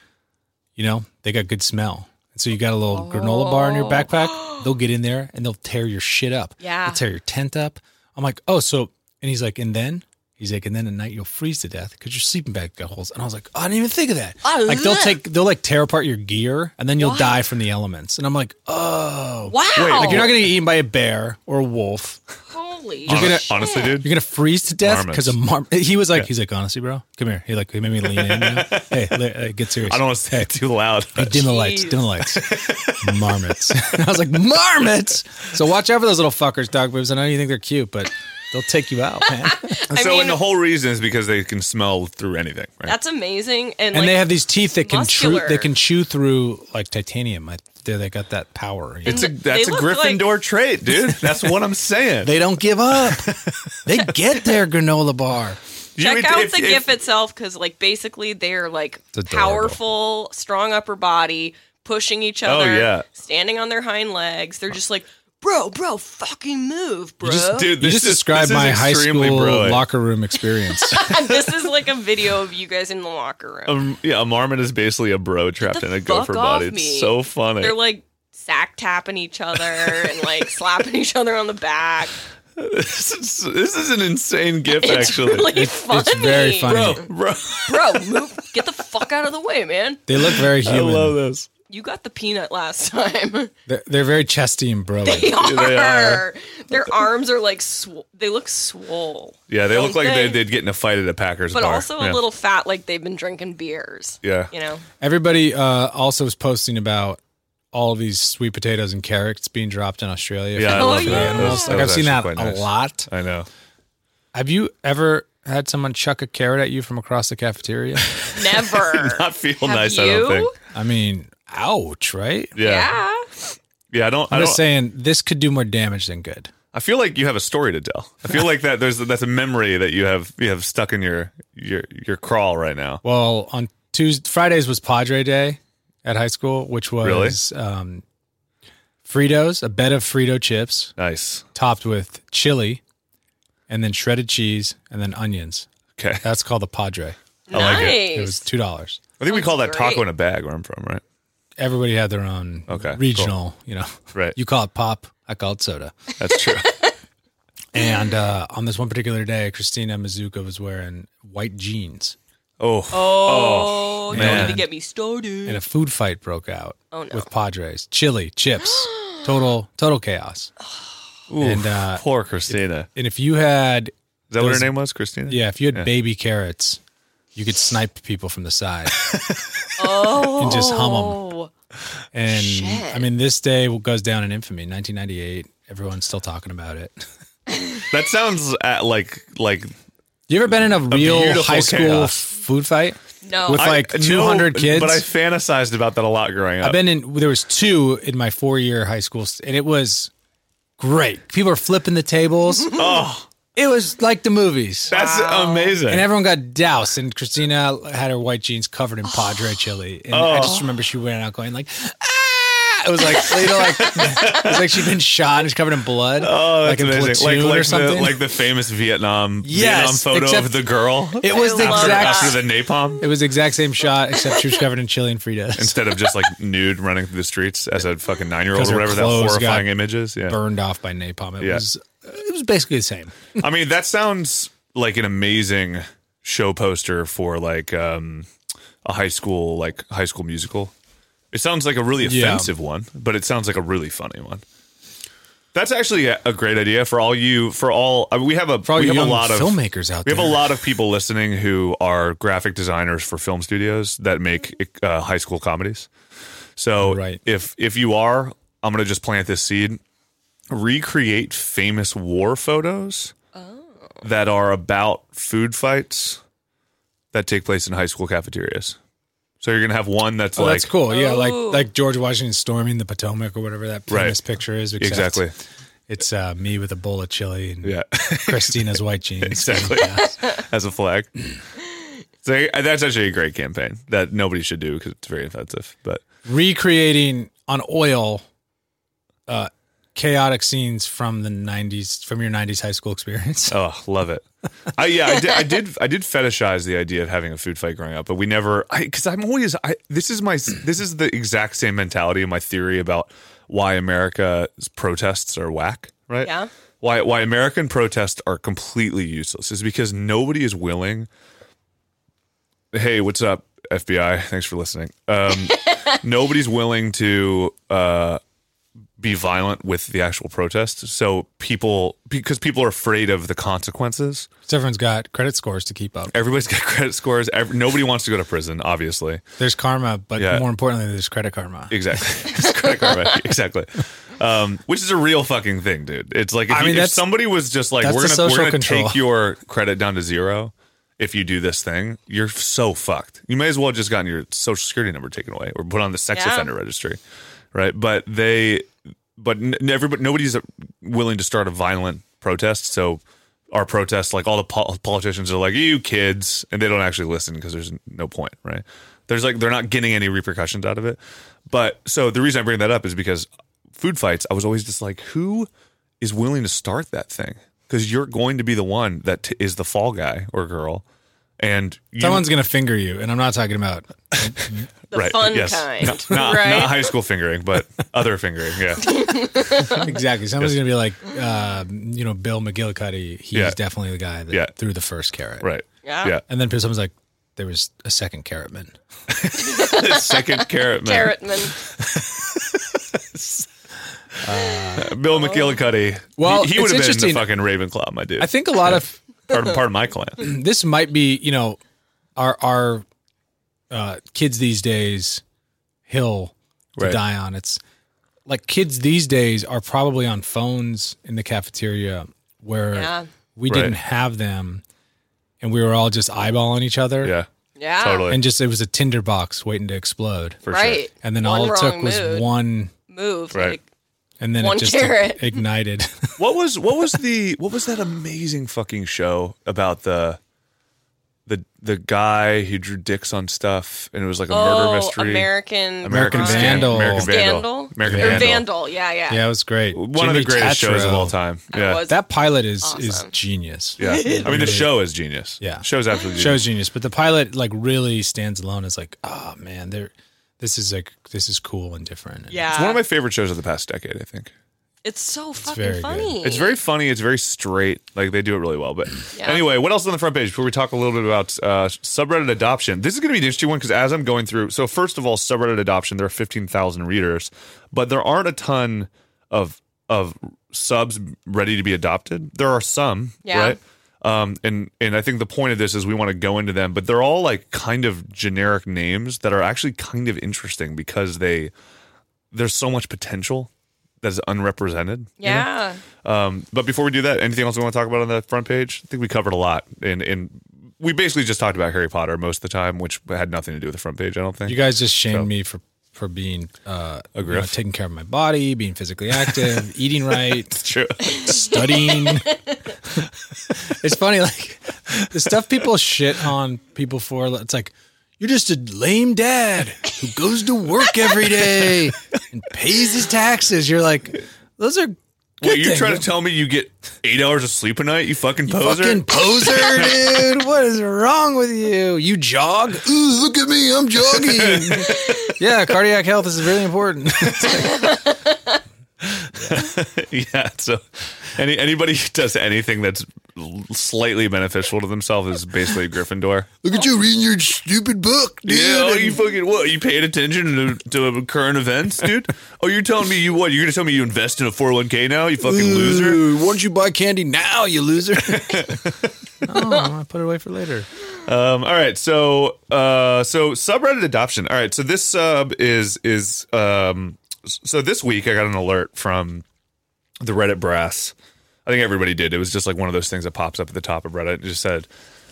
you know, they got good smell. And so you got a little granola bar in your backpack. They'll get in there and they'll tear your shit up. Yeah. They'll tear your tent up. I'm like, oh, so, and he's like, and then? He's like, and then at night you'll freeze to death because your sleeping bag got holes. And I was like, oh, I didn't even think of that. Oh, Like they'll yeah. take, they'll like tear apart your gear and then you'll die from the elements. And I'm like, oh, Wow. like you're not going to get eaten by a bear or a wolf. Holy You're gonna- shit. Honestly, dude. You're gonna freeze to death Marmots. because of marmot. He was like, he's like, honestly, bro, come here. He like, he made me lean in. You know? Hey, li- hey, get serious. I don't want to say it too loud. Hey, dim the lights. Jeez. Dim the lights. Marmots. I was like, marmots. So watch out for those little fuckers, dog boobs. I know you think they're cute, but they'll take you out, man. I so, mean- and the whole reason is because they can smell through anything, right? That's amazing. And, And like, they have these teeth that can chew. muscular. They can chew through like titanium. I, they they got that power. you know? it's a they that's a look Gryffindor trait, dude. That's what I'm saying. They don't give up. They get their granola bar. You check would- out if- the if- gif itself because like basically they're like adorable. powerful, strong upper body, pushing each other, Oh, yeah. standing on their hind legs. They're just like, bro, bro, fucking move, bro. just- Dude, You this just is, described this is my high extremely school bro-y. locker room experience. This is like a video of you guys in the locker room. Um, yeah, a marmot is basically a bro trapped the in a fuck gopher off body. It's me. so funny. They're like sack tapping each other and like slapping each other on the back. this, is, this is an insane gif, It's actually. really funny. it's very funny. Bro, bro, Bro, move, get the fuck out of the way, man. They look very I human. love this. You got the peanut last time. They're, they're very chesty and bro. They are. They are. Their arms are like sw- they look swole. Yeah, they Don't look like they? they, they'd get in a fight at a Packers But bar. also Yeah. a little fat, like they've been drinking beers. Yeah. You know, Everybody uh, also was posting about all of these sweet potatoes and carrots being dropped in Australia. Yeah, I for love the that. yeah. animals. That Like was I've seen actually that quite a nice. lot. I know. Have you ever had someone chuck a carrot at you from across the cafeteria? Never. Not feel Have nice, you? I don't think. I mean, ouch, right? Yeah. Yeah. Yeah, I don't I'm I just don't saying this could do more damage than good. I feel like you have a story to tell. I feel like that there's that's a memory that you have you have stuck in your your your crawl right now. Well, on Tuesday, Fridays was Padre Day at high school, which was um, Fritos, a bed of Frito chips Nice. topped with chili, and then shredded cheese, and then onions. Okay. That's called the Padre. I like it. It was Nice. two dollars. I think we call that Sounds taco great. in a bag where I'm from, right? Everybody had their own Okay, regional, you know. Right. You call it pop, I call it soda. That's true. And uh, on this one particular day, Christina Mizuka was wearing white jeans, Oh. Oh, don't man. even get me started. and a food fight broke out Oh, no. with Padres. Chili, chips, total, total chaos. Ooh, and, uh, poor Christina. And if you had, Is that what her those- name was, Christina? yeah, if you had Yeah. baby carrots, you could snipe people from the side Oh. and just hum them. And Shit. I mean, this day goes down in infamy. nineteen ninety-eight, everyone's still talking about it. That sounds at like like You ever been in a real beautiful high school chaos. food fight? No. With I- like no, two hundred kids? But I fantasized about that a lot growing up. I've been in, there was two in my four year high school, st- and it was great. People were flipping the tables. oh, It was like the movies. that's amazing. And everyone got doused, and Christina had her white jeans covered in Padre chili. And I just remember she went out going like, ah! It was like, you know, like it was like she'd been shot and she's covered in blood. Oh, like that's in amazing! Like Platoon like or something. the like the famous Vietnam Yes, Vietnam photo except- of the girl it was the I love exact. after the napalm, It was the exact same shot, except she was covered in chili and Fritos. instead of just like nude running through the streets as a fucking nine year old 'Cause or her whatever that clothes horrifying got image is. Yeah, Burned off by napalm. It Yeah. was. It was basically the same. I mean that sounds like an amazing show poster for like um, a high school like high school musical. It sounds like a really Yeah. offensive one, but it sounds like a really funny one. That's actually a, a great idea for all you for all. I mean, we have a For all we you have young a lot of filmmakers out We there, have a lot of people listening who are graphic designers for film studios that make uh, high school comedies. So Right. if if you are, I'm going to just plant this seed. Recreate famous war photos that are about food fights that take place in high school cafeterias. So you're going to have one that's Oh, like that's cool. Yeah, like Oh. like George Washington storming the Potomac or whatever that Right. famous picture is. except exactly. It's uh, me with a bowl of chili and Yeah. Christina's white jeans. Exactly. As a flag. So that's actually a great campaign that nobody should do because it's very offensive. But Recreating on oil uh, chaotic scenes from the nineties, from your nineties high school experience. oh, love it. I, yeah, I did, I did. I did fetishize the idea of having a food fight growing up, but we never. Because I'm always. I, this is my. This is the exact same mentality of my theory about why America's protests are whack. Right. Yeah. Why why American protests are completely useless is because nobody is willing. Hey, what's up, F B I? Thanks for listening. Um, nobody's willing to uh, be violent with the actual protest. So people, because people are afraid of the consequences. So everyone's got credit scores to keep up. Everybody's got credit scores. Every, nobody wants to go to prison, obviously. There's karma, but Yeah. more importantly, there's credit karma. Exactly. It's credit karma. Exactly. Um, which is a real fucking thing, dude. It's like if, I you, mean, if that's- somebody was just like, that's we're the gonna we're social gonna control. take your credit down to zero if you do this thing, you're so fucked. You may as well have just gotten your social security number taken away or put on the sex Yeah. offender registry, right? But they, but n- everybody, nobody's willing to start a violent protest. So our protests, like all the pol- politicians are like, you kids, and they don't actually listen because there's no point, right? There's like, they're not getting any repercussions out of it. But so the reason I bring that up is because food fights, I was always just like, who is willing to start that thing? Because you're going to be the one that t- is the fall guy or girl. And you, Someone's going to finger you, and I'm not talking about. The right, fun yes. kind. Not, not, right? not high school fingering, but other fingering. Yeah. Exactly. Someone's going to be like, uh, you know, Bill McGillicuddy. He's Yeah. definitely the guy that Yeah. threw the first carrot. Right. Yeah. Yeah. And then someone's like, there was a second carrot man. Second carrot man. Carrotman. Bill McGillicuddy. Well, he, he would it's have been the interesting. fucking Ravenclaw, my dude. I think a lot of part, of, part of my clan. this might be, you know, our our uh, kids these days, Hill, to Right. die on. It's like kids these days are probably on phones in the cafeteria where Yeah. we Right. didn't have them, and we were all just eyeballing each other. Yeah, Yeah. totally. And just it was a tinderbox waiting to explode. for Right. sure. And then One all it took wrong was mood. one, Move. Right. Like, and then One it just carrot. ignited. What was what was the what was that amazing fucking show about the the the guy who drew dicks on stuff and it was like a murder oh, mystery. American American Crime? Vandal. American Vandal. Scandal? American Or Vandal. Vandal. Yeah, yeah. Yeah, it was great. One of the Jimmy greatest shows of Tatro. all time. Yeah. was- That pilot is is Awesome. genius. Yeah. I mean the show is genius. Yeah. Show's absolutely Show's genius. genius, but the pilot like really stands alone as like, oh man, there, this is like this is cool and different. And Yeah. It's one of my favorite shows of the past decade, I think. It's so fucking very good. funny. It's very funny. It's very straight. Like they do it really well. But Yeah. anyway, what else is on the front page before we talk a little bit about uh, subreddit adoption? This is going to be an interesting one because as I'm going through, so first of all, subreddit adoption, there are fifteen thousand readers, but there aren't a ton of of subs ready to be adopted. There are some, Yeah. right? Um, and and I think the point of this is we want to go into them, but they're all like kind of generic names that are actually kind of interesting because they there's so much potential that is unrepresented. you know? Yeah. Um, but before we do that, anything else we want to talk about on the front page? I think we covered a lot, and and we basically just talked about Harry Potter most of the time, which had nothing to do with the front page. I don't think. you guys just shamed So- me for for being uh, A you know, griff. taking care of my body, being physically active, eating right, It's true. studying. It's funny, like the stuff people shit on people for. It's like you're just a lame dad who goes to work every day and pays his taxes. You're like, those are. Good Wait, you're things. trying to tell me you get eight hours of sleep a night? You fucking poser. Fucking poser, dude. What is wrong with you? You jog? Ooh, look at me. I'm jogging. Yeah, cardiac health is really important. Yeah. So, any anybody who does anything that's slightly beneficial to themselves is basically a Gryffindor. Look at you reading your stupid book, dude. Yeah, oh, you fucking what? You paying attention to, to current events, dude? Oh, you're telling me you what? You're gonna tell me you invest in a four oh one k now? You fucking loser. Ooh, why don't you buy candy now, you loser? Oh, I put it away for later. Um, all right, so uh, so subreddit adoption. All right, so this sub is is um, so this week I got an alert from the Reddit brass. I think everybody did. It was just like one of those things that pops up at the top of Reddit. It just said,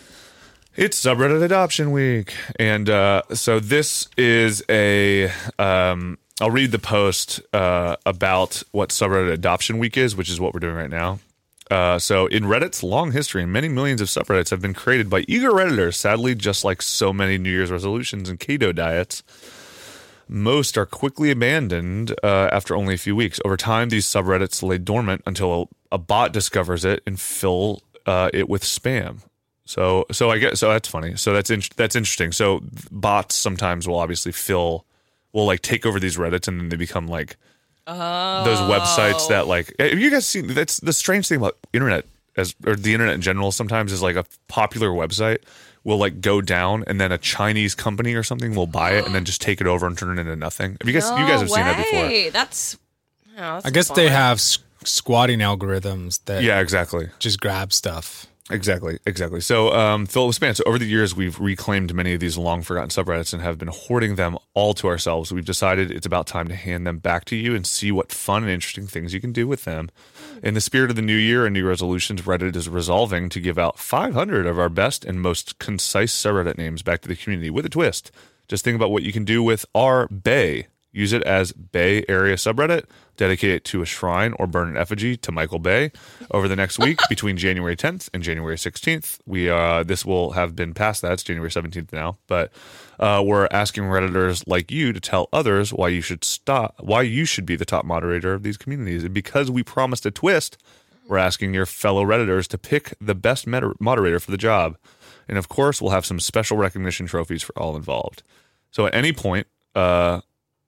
it's subreddit adoption week. And uh, so this is a, um, I'll read the post uh, about what subreddit adoption week is, which is what we're doing right now. Uh, so in Reddit's long history, many millions of subreddits have been created by eager Redditors. Sadly, just like so many New Year's resolutions and keto diets, most are quickly abandoned uh, after only a few weeks. Over time, these subreddits lay dormant until a, a bot discovers it and fill uh, it with spam. So, so I guess so that's funny. So that's in, that's interesting. So bots sometimes will obviously fill, will like take over these Reddits, and then they become like those websites that like. Have you guys seen? That's the strange thing about internet as or the internet in general. Sometimes is like a popular website will like go down, and then a Chinese company or something will buy it and then just take it over and turn it into nothing. Have you guys? No you guys have seen that before? way. That's. oh, that's I guess they fun. have s- squatting algorithms that Yeah, exactly. just grab stuff. Exactly, exactly. So, um, fill it with spam. So, over the years, we've reclaimed many of these long forgotten subreddits and have been hoarding them all to ourselves. We've decided it's about time to hand them back to you and see what fun and interesting things you can do with them. In the spirit of the new year and new resolutions, Reddit is resolving to give out five hundred of our best and most concise subreddit names back to the community with a twist. Just think about what you can do with our Bay. Use it as Bay Area subreddit, dedicate it to a shrine, or burn an effigy to Michael Bay. Over the next week, between January tenth and January sixteenth, we uh, this will have been past that. It's January seventeenth now, but uh, we're asking Redditors like you to tell others why you should stop, why you should be the top moderator of these communities. And because we promised a twist, we're asking your fellow Redditors to pick the best med- moderator for the job. And of course, we'll have some special recognition trophies for all involved. So at any point, uh,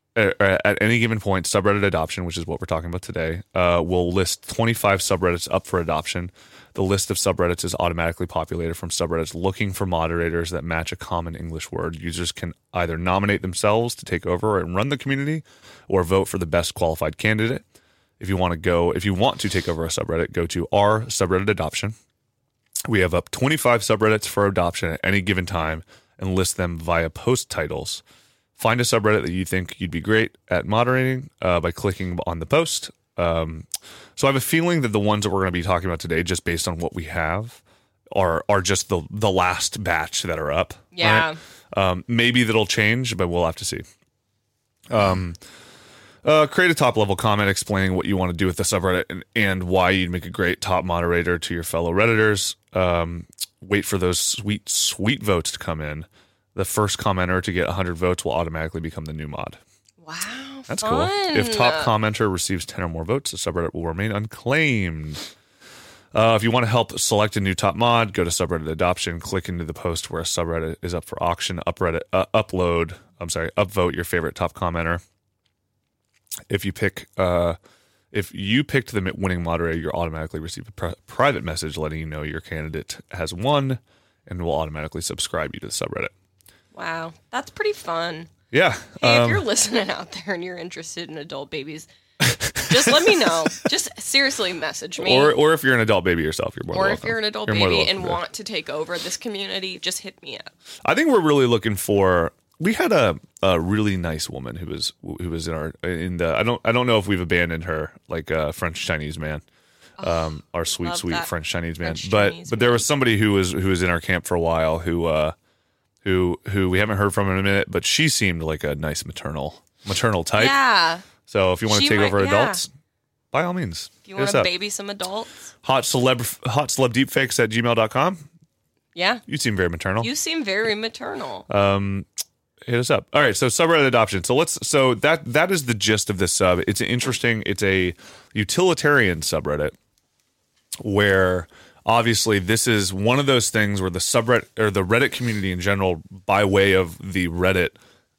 at any given point, subreddit adoption, which is what we're talking about today, uh, will list twenty-five subreddits up for adoption. The list of subreddits is automatically populated from subreddits looking for moderators that match a common English word. Users can either nominate themselves to take over and run the community, or vote for the best qualified candidate. If you want to go, if you want to take over a subreddit, go to our subreddit adoption. We have up twenty-five subreddits for adoption at any given time and list them via post titles. find a subreddit that you think you'd be great at moderating uh, by clicking on the post. Um, so I have a feeling that the ones that we're going to be talking about today, just based on what we have, are are just the the last batch that are up. Yeah. Right? Um, maybe that'll change, but we'll have to see. Um, uh, create a top level comment explaining what you want to do with the subreddit and, and why you'd make a great top moderator to your fellow Redditors. Um, wait for those sweet, sweet votes to come in. The first commenter to get one hundred votes will automatically become the new mod. Wow. That's fun. cool. If top commenter receives ten or more votes, the subreddit will remain unclaimed. Uh, if you want to help select a new top mod, go to subreddit adoption, click into the post where a subreddit is up for auction, upreddit, uh, upload, I'm sorry, upvote your favorite top commenter. If you pick, uh, if you picked the winning moderator, you'll automatically receive a pri- private message letting you know your candidate has won and will automatically subscribe you to the subreddit. Wow. That's pretty fun. Yeah. Hey, um, if you're listening out there and you're interested in adult babies, just let me know. Just seriously message me. Or, or if you're an adult baby yourself, you're more Or than if welcome. you're an adult You're more than baby welcome and to. want to take over this community, just hit me up. I think we're really looking for. We had a, a really nice woman who was who was in our in the. I don't I don't know if we've abandoned her, like a French Chinese man, um, our sweet love sweet that French Chinese man. French but Chinese but there man. was somebody who was who was in our camp for a while who uh, who who we haven't heard from in a minute, but she seemed like a nice maternal maternal type. Yeah. So if you want to She take might- over yeah. adults, by all means, If you hit want us to up. baby some adults. Hot celeb hot celeb deepfakes at gmail dot com. Yeah. You seem very maternal. You seem very maternal. Um, hit us up. All right, so subreddit adoption. So let's. So that that is the gist of this sub. It's an interesting. It's a utilitarian subreddit where obviously this is one of those things where the subreddit or the Reddit community in general, by way of the Reddit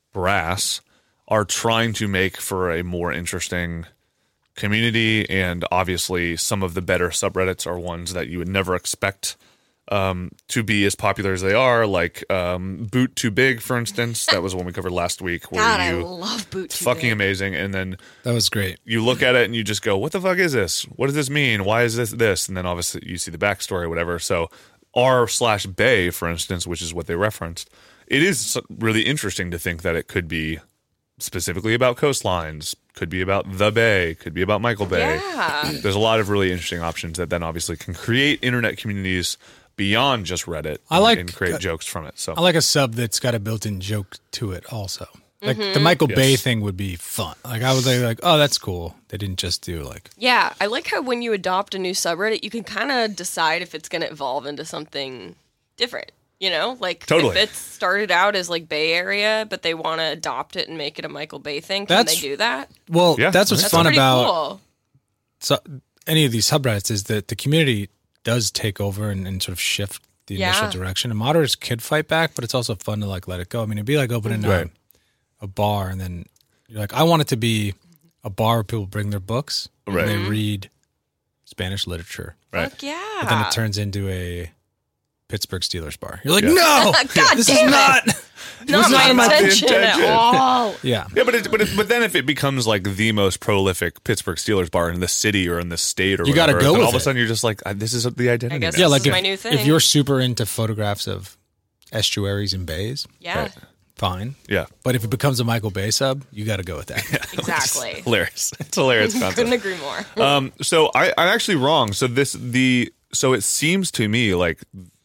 brass, are trying to make for a more interesting community. And obviously, some of the better subreddits are ones that you would never expect Um, to be as popular as they are, like um, Boot Too Big, for instance. That was one we covered last week. Where God, I you, love Boot it's Too fucking Big. amazing. And then That was great. you look at it and you just go, "What the fuck is this? What does this mean? Why is this this?" And then obviously you see the backstory, or whatever. So R slash Bay, for instance, which is what they referenced, it is really interesting to think that it could be specifically about coastlines, could be about the Bay, could be about Michael Bay. Yeah. There's a lot of really interesting options that then obviously can create internet communities beyond just Reddit. I like- and create jokes from it. So I like a sub that's got a built-in joke to it also. Like the Michael Yes. Bay thing would be fun. Like I was like, like, oh, that's cool. They didn't just do like Yeah, I like how when you adopt a new subreddit, you can kind of decide if it's going to evolve into something different. You know, like Totally. if it's started out as like Bay Area, but they want to adopt it and make it a Michael Bay thing, can That's- they do that? well, Yeah. that's what's That's fun pretty about cool. so, any of these subreddits is that the community does take over and, and sort of shift the initial Yeah. direction. And moderators could fight back, but it's also fun to like let it go. I mean, it'd be like opening Right. a, a bar and then you're like, I want it to be a bar where people bring their books Right. and they read Spanish literature. right. Fuck yeah. But then it turns into a Pittsburgh Steelers bar. You're like, Yeah. no, God this damn is it. not. not not my my intention, intention. at all. Yeah. Yeah, but it, but it, but then if it becomes like the most prolific Pittsburgh Steelers bar in the city or in the state or You gotta whatever, go then with all of a it. sudden you're just like, "Ah, this is the identity. I guess now." Yeah, This like is if, my new thing. if you're super into photographs of estuaries and bays, Yeah, Right. fine. yeah, But if it becomes a Michael Bay sub, you got to go with that. exactly. hilarious. It's a hilarious Couldn't concept. agree more. um, so I, I'm actually wrong. So this the so it seems to me like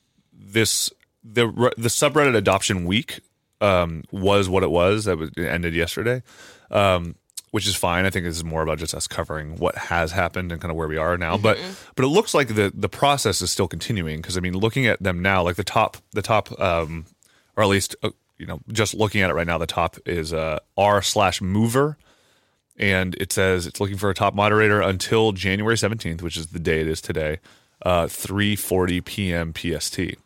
this the the subreddit adoption week um, was what it was. That was it ended yesterday, um, which is fine. I think this is more about just us covering what has happened and kind of where we are now. But but it looks like the the process is still continuing because I mean, looking at them now, like the top the top, um, or at least uh, you know, just looking at it right now, the top is uh, r slash mover. And it says it's looking for a top moderator until January seventeenth, which is the day it is today, uh, three forty p.m. P S T.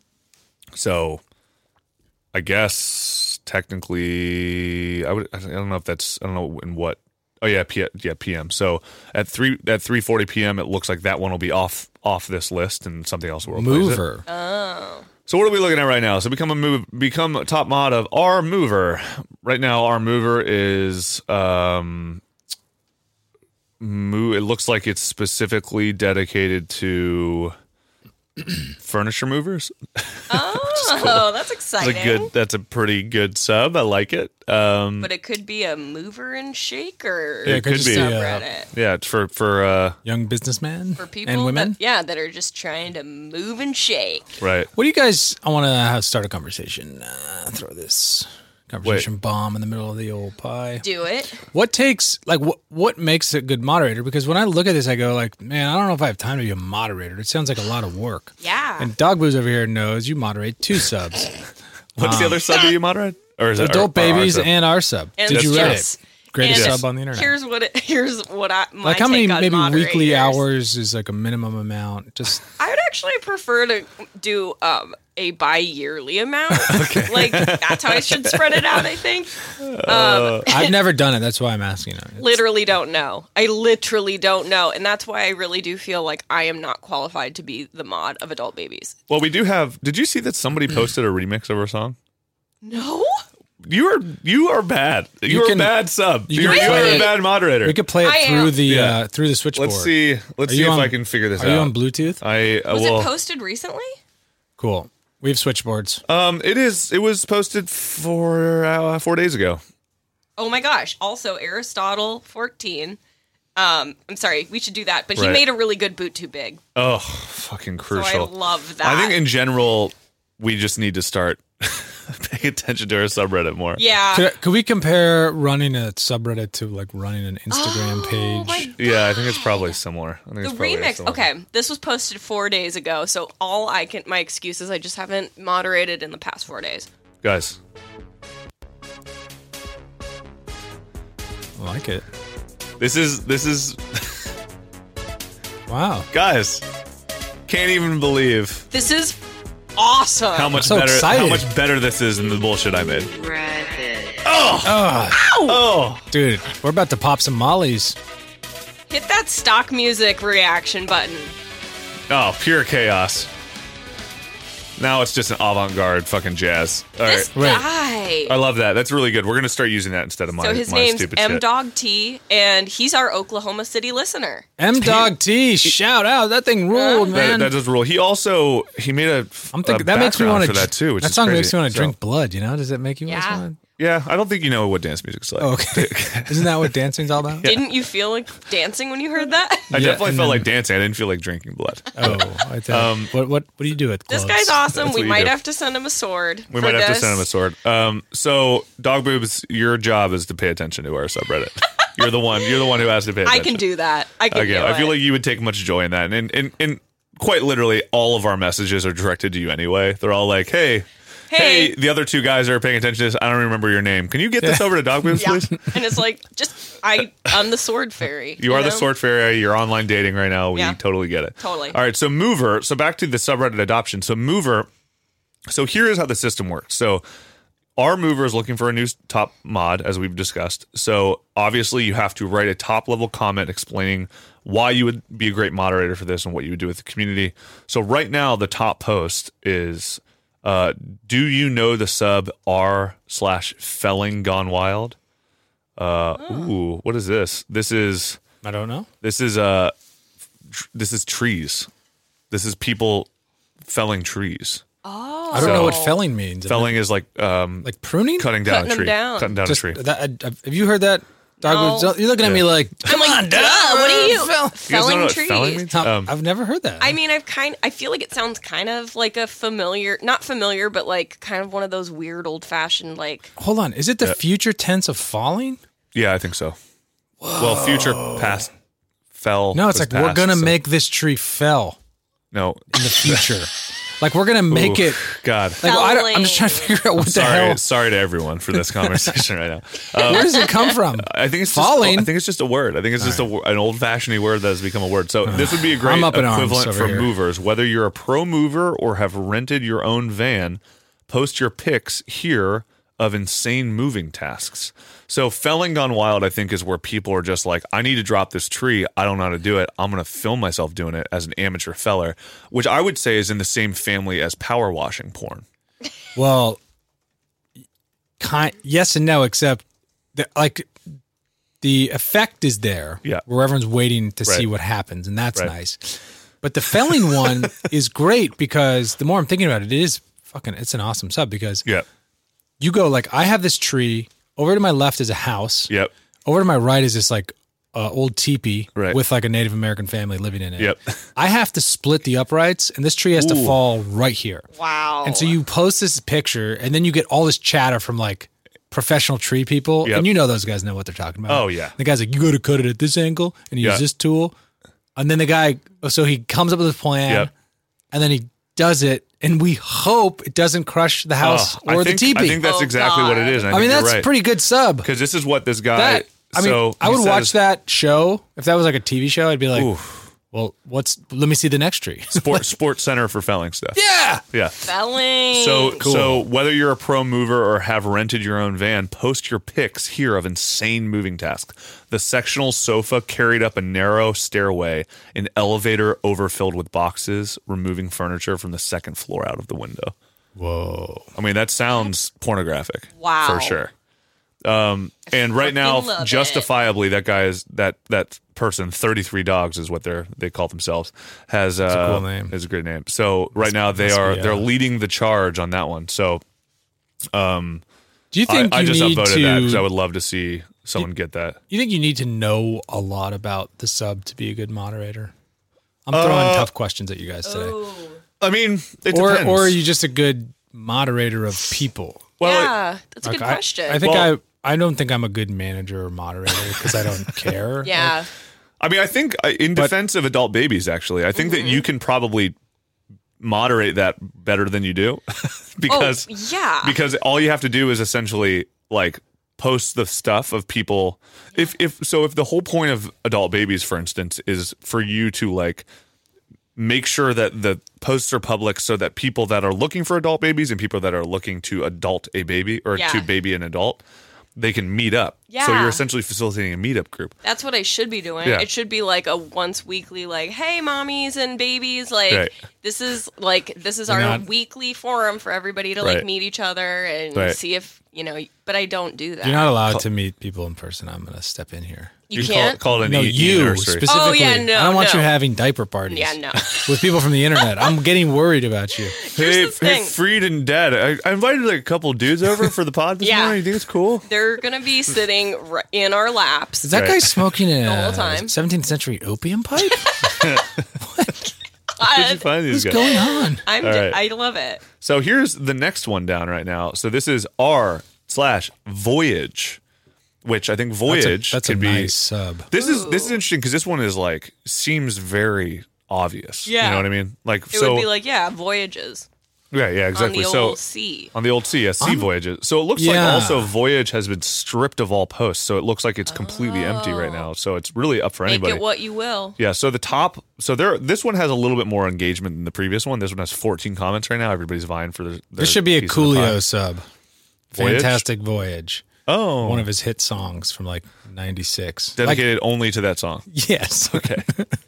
So I guess technically, I would. I don't know if that's. I don't know in what. Oh yeah, P, yeah, P M. So at three at three forty p.m. it looks like that one will be off off this list, and something else will replace it. Mover. So what are we looking at right now? So become a move, become a top mod of our mover. Right now, our mover is um, move. It looks like it's specifically dedicated to Furniture movers. Oh, that's That's exciting. a good. That's a pretty good sub. I like it. Um, But it could be a mover and shaker. Yeah, it could could just be. be, uh, subreddit yeah, it's for for uh, young businessmen for people and women. That, yeah, that are just trying to move and shake. right. What do you guys? I want to start a conversation. Uh, throw this conversation bomb in the middle of the old pie. Do it. What takes like what what makes a good moderator? Because when I look at this, I go like, man, I don't know if I have time to be a moderator. It sounds like a lot of work. Yeah. And Dog Booze over here knows you moderate two subs, What's the other sub that you moderate? Or is it Adult our- our Babies sub? and our sub. And Did you yes. read it? Greatest And sub on the internet. Here's what it, here's what I my Like how many take on maybe weekly moderators. hours is like a minimum amount? Just I would actually prefer to do um, a bi-yearly amount. Like that's how I should spread it out. I think. Um, I've never done it. That's why I'm asking. It. literally don't know. I literally don't know, and that's why I really do feel like I am not qualified to be the mod of Adult Babies. Well, we do have. Did you see that somebody posted a remix of our song? No. You are you are bad. You, You are can- a bad sub. you You are can you are play a it- bad moderator. We could play it I through am. the Yeah. uh, through the switchboard. Let's see. Let's Are see you if on- I can figure this Are out. you on Bluetooth? I uh, Was well, it posted recently? Cool. We have switchboards. um, it is. It was posted four uh, four days ago. Oh my gosh. Also, Aristotle fourteen. Um, I'm sorry, we should do that. But he Right. made a really good boot too big. Oh, fucking So crucial. I love that. I think in general, we just need to start paying attention to our subreddit more. yeah. Could, could we compare running a subreddit to like running an Instagram Oh page? my Yeah, I think it's probably similar. I think The it's probably remix. similar. Okay, this was posted four days ago, so all I can my excuse is I just haven't moderated in the past four days. guys. I like it. This is this is Wow. guys. Can't even believe This is awesome. how much so better excited. how much better this is than the bullshit I made. Oh, Oh, dude, we're about to pop some mollies. Hit that stock music reaction button. oh, pure chaos. Now it's just an avant-garde fucking jazz. All right. This Right. guy. I love that. That's really good. We're gonna start using that instead of my, So his my name's stupid M shit. Dog T, and he's our Oklahoma City listener. M Dog T, shout out. That thing ruled, That, man. that does rule. He also he made a. I'm thinking a that makes me background want for to that too. Which That is song crazy. makes me want to So, drink blood, you know? Does it make you Yeah. guys want Yeah, I don't think you know what dance music's like. to? Oh, okay. Isn't that what dancing's all about? Didn't you feel like dancing when you heard that? I Yeah, definitely and felt then- like dancing. I didn't feel like drinking blood. Oh, I thought, Um, what what what do you do with This gloves? guy's awesome. That's We what you might do. have to send him a sword. We for might have this. to send him a sword. Um, so, Dog Boobs, your job is to pay attention to our subreddit. You're the one. You're the one who has to pay I attention. can do that. I can Okay, do I feel it. like you would take much joy in that, and and and quite literally, all of our messages are directed to you anyway. They're all like, "Hey, hey, Hey. the other two guys are paying attention to this. I don't remember your name. Can you get this over to Dog Boobs, Yeah. please?" And it's like, just, I, I'm the sword fairy. You are the know? sword fairy. You're online dating right now. We Yeah. totally get it. Totally. All right. So Mover. So back to the subreddit adoption. So Mover. So here is how the system works. So our Mover is looking for a new top mod, as we've discussed. So obviously you have to write a top level comment explaining why you would be a great moderator for this and what you would do with the community. So right now the top post is, uh, do you know the sub r slash felling gone wild? Uh, ooh, what is this? This is. I don't know. This is uh, tr- this is trees. This is people felling trees. Oh. I don't know what So- felling means. Felling is like um, like pruning? cutting down Cutting a them tree. down. Cutting down Just a tree. that, I- I- have you heard that? Dog No. Boots? You're looking at me Yeah. like, I'm like, duh, what are you? You guys Felling know what trees. felling means? How- Um, I've never heard that. I mean, I've kind I feel like it sounds kind of like a familiar, not familiar, but like kind of one of those weird old fashioned, like, Hold on. Is it the future tense of falling? yeah, I think so. Well, future past fell. No, it's was like we're past, gonna so- make this tree fell no. in the future. Like we're gonna make Ooh, it. God. Like I don't, I'm just trying to figure out what the sorry, hell. sorry to everyone for this conversation right now. Um, Where does it come from? I think it's Falling. Just, I think it's just a word. I think it's just a, wo- an old-fashioned word that has become a word. So this would be a great I'm up in arms equivalent over for here. movers. Whether you're a pro mover or have rented your own van, post your pics here of insane moving tasks. So felling gone wild, I think, is where people are just like, I need to drop this tree. I don't know how to do it. I'm going to film myself doing it as an amateur feller, which I would say is in the same family as power washing porn. Well, kind yes and no, except the, like the effect is there. Yeah. Where everyone's waiting to see Right. what happens, and that's Right. nice. But the felling one is great because the more I'm thinking about it, it is fucking, it's an awesome sub because Yeah. you go like, I have this tree, over to my left is a house. Yep. Over to my right is this like uh, old teepee Right. with like a Native American family living in it. Yep. I have to split the uprights and this tree has to Ooh. fall right here. Wow. And so you post this picture and then you get all this chatter from like professional tree people. Yep. And you know those guys know what they're talking about. Oh, yeah. The guy's like, you got to cut it at this angle and you Yeah. use this tool. And then the guy, so he comes up with a plan Yep. and then he does it. And we hope it doesn't crush the house Oh, or I the think, teepee. I think that's Oh, exactly what it God. is. and I mean, think that's you're right. pretty good sub. Because this is what this guy. That, I mean, so I he would watch says- that show. If that was like a T V show, I'd be like, Oof. well, what's, let me see the next tree. Sport, Sports Center for felling stuff. yeah. Yeah. Felling. So, Cool. so whether you're a pro mover or have rented your own van, post your pics here of insane moving tasks. The sectional sofa carried up a narrow stairway, an elevator overfilled with boxes, removing furniture from the second floor out of the window. Whoa. I mean, that sounds pornographic. Wow. For sure. Um, and right now, fucking love it. justifiably, that guy is that that person, thirty-three dogs is what they're they call themselves, has uh, a cool name. is a great name. So right now they must are be, uh, they're leading the charge on that one. So Do you I, think I you just need upvoted to, that because I would love to see someone get that. you think you need to know a lot about the sub to be a good moderator? I'm throwing Uh, tough questions at you guys today. I mean, it or depends. or are you just a good moderator of people? well, it- yeah, that's a good Like, I- question. I, think Well- I I don't think I'm a good manager or moderator because I don't care. yeah. I mean, I think uh, in defense of adult babies, actually, I think that you can probably moderate that better than you do because oh, yeah. because all you have to do is essentially like post the stuff of people. If if so, if the whole point of adult babies, for instance, is for you to like make sure that the posts are public so that people that are looking for adult babies and people that are looking to adult a baby or Yeah. to baby an adult, they can meet up. So Yeah. you're essentially facilitating a meetup group. That's what I should be doing. Yeah. It should be like a once weekly, like, hey, mommies and babies, like Right. this is like this is You're our not- weekly forum for everybody to like Right. meet each other and Right. see if you know. But I don't do that. You're not allowed to meet people in person. I'm going to step in here. you You can't. call, call it an No, e- you e-nursery. specifically. Oh, yeah, no, I don't want no. you having diaper parties. Yeah, no. With people from the internet. I'm getting worried about you. Here's Hey, the hey, thing. Freed and Dad, I, I invited like a couple dudes over for the pod this Yeah. morning. You think it's cool? They're gonna be sitting r- in our laps. Is that Right. guy smoking a The whole time. seventeenth century opium pipe? Where'd you find these What's guys? going on? I'm. All d- right. I love it. So here's the next one down right now. So this is R slash Voyage, which I think That's Voyage a, that's a could be. nice sub. This is this is interesting because this one is like seems very obvious. Yeah. You know what I mean? Like It so. would be like, yeah, voyages yeah, yeah, exactly. on the so old sea. on the old sea, yeah, sea voyages. So it looks like Yeah. also Voyage has been stripped of all posts, so it looks like it's completely empty right now. So it's really up for Make anybody. it what you will. Yeah, so the top, so there, this one has a little bit more engagement than the previous one. This one has fourteen comments right now. Everybody's vying for the. This should be a Coolio sub. Voyage? Fantastic Voyage. Oh, One of his hit songs from like ninety-six. Like, dedicated only to that song. yes. Okay,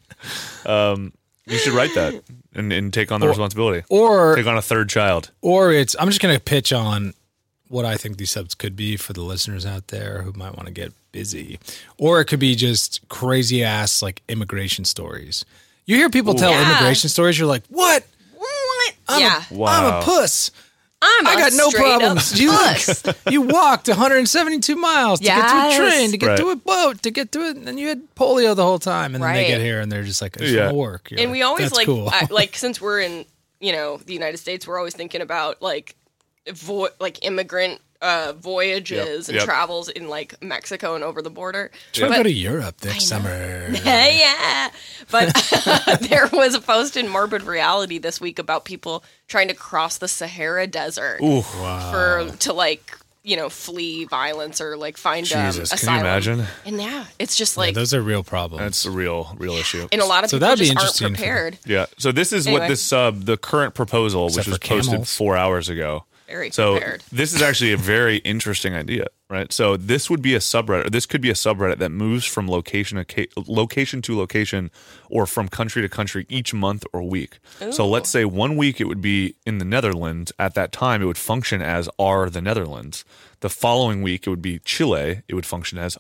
um, you should write that and, and take on the responsibility. Or Take on a third child. or it's I'm just gonna pitch on what I think these subs could be for the listeners out there who might want to get busy. Or it could be just crazy ass like immigration stories. You hear people tell Yeah. immigration stories, you're like, what? What? I'm yeah. a, Wow. I'm a puss. I'm I a got no straight up problems. You puss. you walked one hundred seventy-two miles to get to a Yes. train, to get Right. to a boat, to get to it, and you had polio the whole time, and then they Right. get here and they're just like, it's Yeah. gonna work. You're and we always that's like cool. I, like since we're in you know the United States, we're always thinking about like vo- like immigrant uh, voyages Yep, and yep. travels in like Mexico and over the border. Try to But- go to Europe next summer. yeah, but there was a post in Morbid Reality this week about people trying to cross the Sahara Desert for to like you know flee violence or like find um, Jesus, can asylum. you imagine? And yeah, it's just Yeah, like those are real problems. That's a real, real issue. and a lot of So people that'd be just aren't interesting for- prepared. Yeah. So this is what Anyway. this sub, the current proposal, Except which was for posted camels. four hours ago. Very So prepared. this is actually a very interesting idea, right? So this would be a subreddit. Or this could be a subreddit that moves from location to ca- location to location, or from country to country each month or week. So let's say one week it would be in the Netherlands. At that time, it would function as R the Netherlands. The following week it would be Chile. It would function as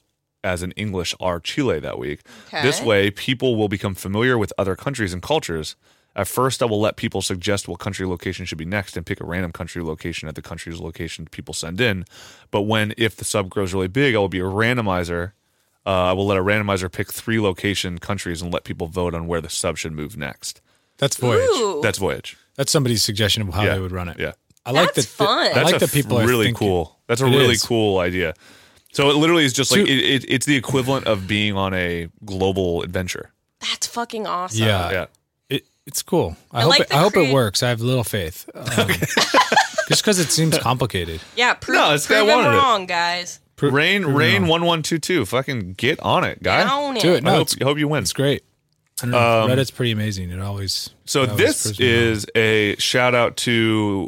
as in English R Chile that week. Okay. This way, people will become familiar with other countries and cultures. At first, I will let people suggest what country location should be next and pick a random country location at the country's location people send in. But when, if the sub grows really big, I will be a randomizer. Uh, I will let a randomizer pick three location countries and let people vote on where the sub should move next. That's Voyage. Ooh. That's Voyage. That's somebody's suggestion of how Yeah. they would run it. Yeah. I like That's that. fun. I That's like a that people are really thinking- cool. That's a It really is. cool idea. So it literally is just So- like, it, it, it's the equivalent of being on a global adventure. That's fucking awesome. Yeah. Yeah. It, it's cool. I, I hope like it, the I hope create- it works. I have little faith. Um, just because it seems complicated. Yeah, prove, No, this guy prove him wanted it. wrong, guys. Pro- Rain, prove Rain wrong. one one two two. Fucking get on it, guy. Down Do it. it. No, I hope, it's, I hope you win. it's great. I don't know. Um, Reddit's pretty amazing. It always. So it always this proves me wrong. is a shout out to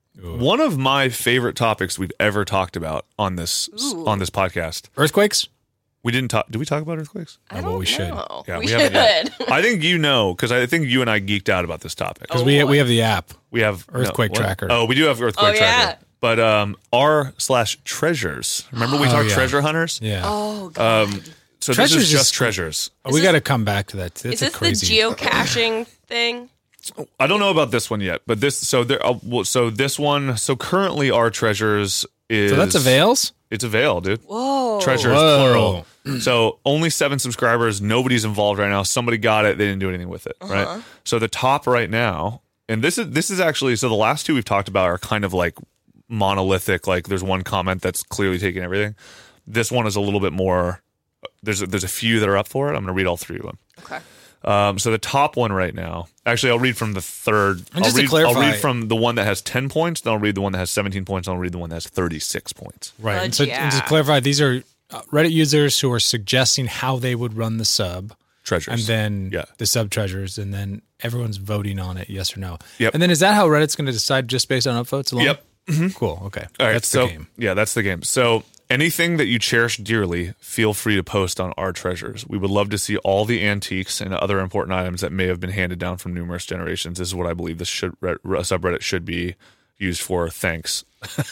one of my favorite topics we've ever talked about on this Ooh. on this podcast. earthquakes. We didn't talk. Did we talk about earthquakes? I Oh, don't well, we should. know. Yeah, we, we should. haven't yet. I think you know because I think you and I geeked out about this topic. Because Oh, we boy. we have the app. We have Earthquake what? tracker. Oh, we do have earthquake Oh, tracker. yeah. But um, r slash treasures. Remember we Oh, talked yeah. treasure hunters. Yeah. Oh, God. Um, so Treasures this is is just cool. treasures. Oh, we this- got to come back to that. That's Is a this crazy. the geocaching thing? I don't know about this one yet, but this so there. Uh, well, so this one. So currently, our treasures is So that's avails. It's a veil, dude. Whoa. Treasures Whoa. plural. So only seven subscribers. Nobody's involved right now. Somebody got it. They didn't do anything with it. Uh-huh. Right. So the top right now, and this is this is actually so the last two we've talked about are kind of like monolithic. Like there's one comment that's clearly taking everything. This one is a little bit more. There's a, there's a few that are up for it. I'm going to read all three of them. Okay. Um, so the top one right now, actually, I'll read from the third. And I'll just to read, clarify- I'll read from the one that has ten points. Then I'll read the one that has seventeen points. Then I'll read the one that has thirty-six points. Right. Fudge, And so yeah. and to clarify, these are uh, Reddit users who are suggesting how they would run the sub, Treasures. and then Yeah. the sub treasures, and then everyone's voting on it, yes or no. Yep. And then is that how Reddit's going to decide just based on upvotes alone? Yep. Cool. Okay. All right, That's so, the game. Yeah, that's the game. So anything that you cherish dearly, feel free to post on our treasures. We would love to see all the antiques and other important items that may have been handed down from numerous generations. This is what I believe this should re- subreddit should be used for. Thanks.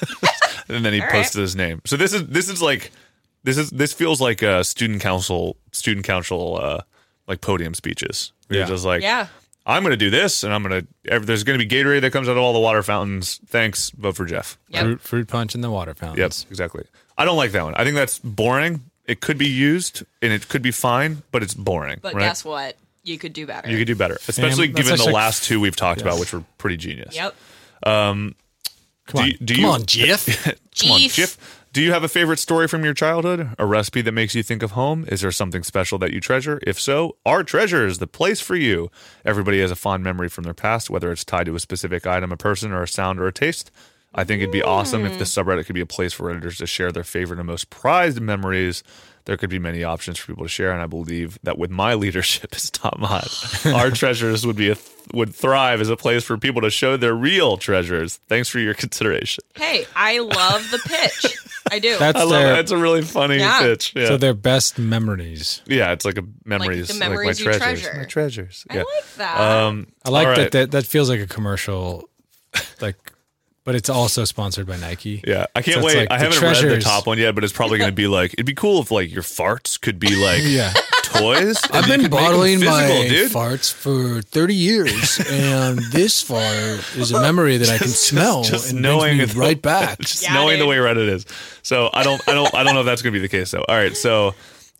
And then he All posted his name. So this is this is like this is this feels like a student council student council uh, like podium speeches. Where You're Yeah. just like Yeah. I'm going to do this, and I'm going to. There's going to be Gatorade that comes out of all the water fountains. Thanks, vote for Jeff. Yep. Fruit, fruit punch in the water Yep, fountains. exactly. I don't like that one. I think that's boring. It could be used and it could be fine, but it's boring. But right? guess what? You could do better. You could do better, especially that's given the actually- last two we've talked Yes. about, which were pretty genius. Yep. Come Do on, you- do come you- on, Jeff. Come on, Jeff. Jeff. Do you have a favorite story from your childhood? A recipe that makes you think of home? Is there something special that you treasure? If so, our treasure is the place for you. Everybody has a fond memory from their past, whether it's tied to a specific item, a person, or a sound or a taste. I think it'd be awesome if the subreddit could be a place for Redditors to share their favorite and most prized memories. There could be many options for people to share, and I believe that with my leadership as top mod, our treasures would be a would thrive as a place for people to show their real treasures. Thanks for your consideration. Hey, I love the pitch. I do. That's I love their, it. It's a really funny Yeah. pitch. Yeah. so their best memories. Yeah, it's like a memories, the like, memories my you treasures, treasure. my treasures. I Yeah. like that. Um, I like all that, right. that. That feels like a commercial, like, but it's also sponsored by Nike. Yeah, I can't So it's wait. like I the haven't read the treasures- top one yet, but it's probably going to be like it'd be cool if like your farts could be like Yeah. toys. and I've you been could make them bottling my physical, dude. farts for thirty years, and this fart is a memory that I can smell Just and knowing brings me it- right back. Just Yeah, knowing the dude. way Reddit is. So I don't, I don't, I don't know if that's going to be the case though. All right, so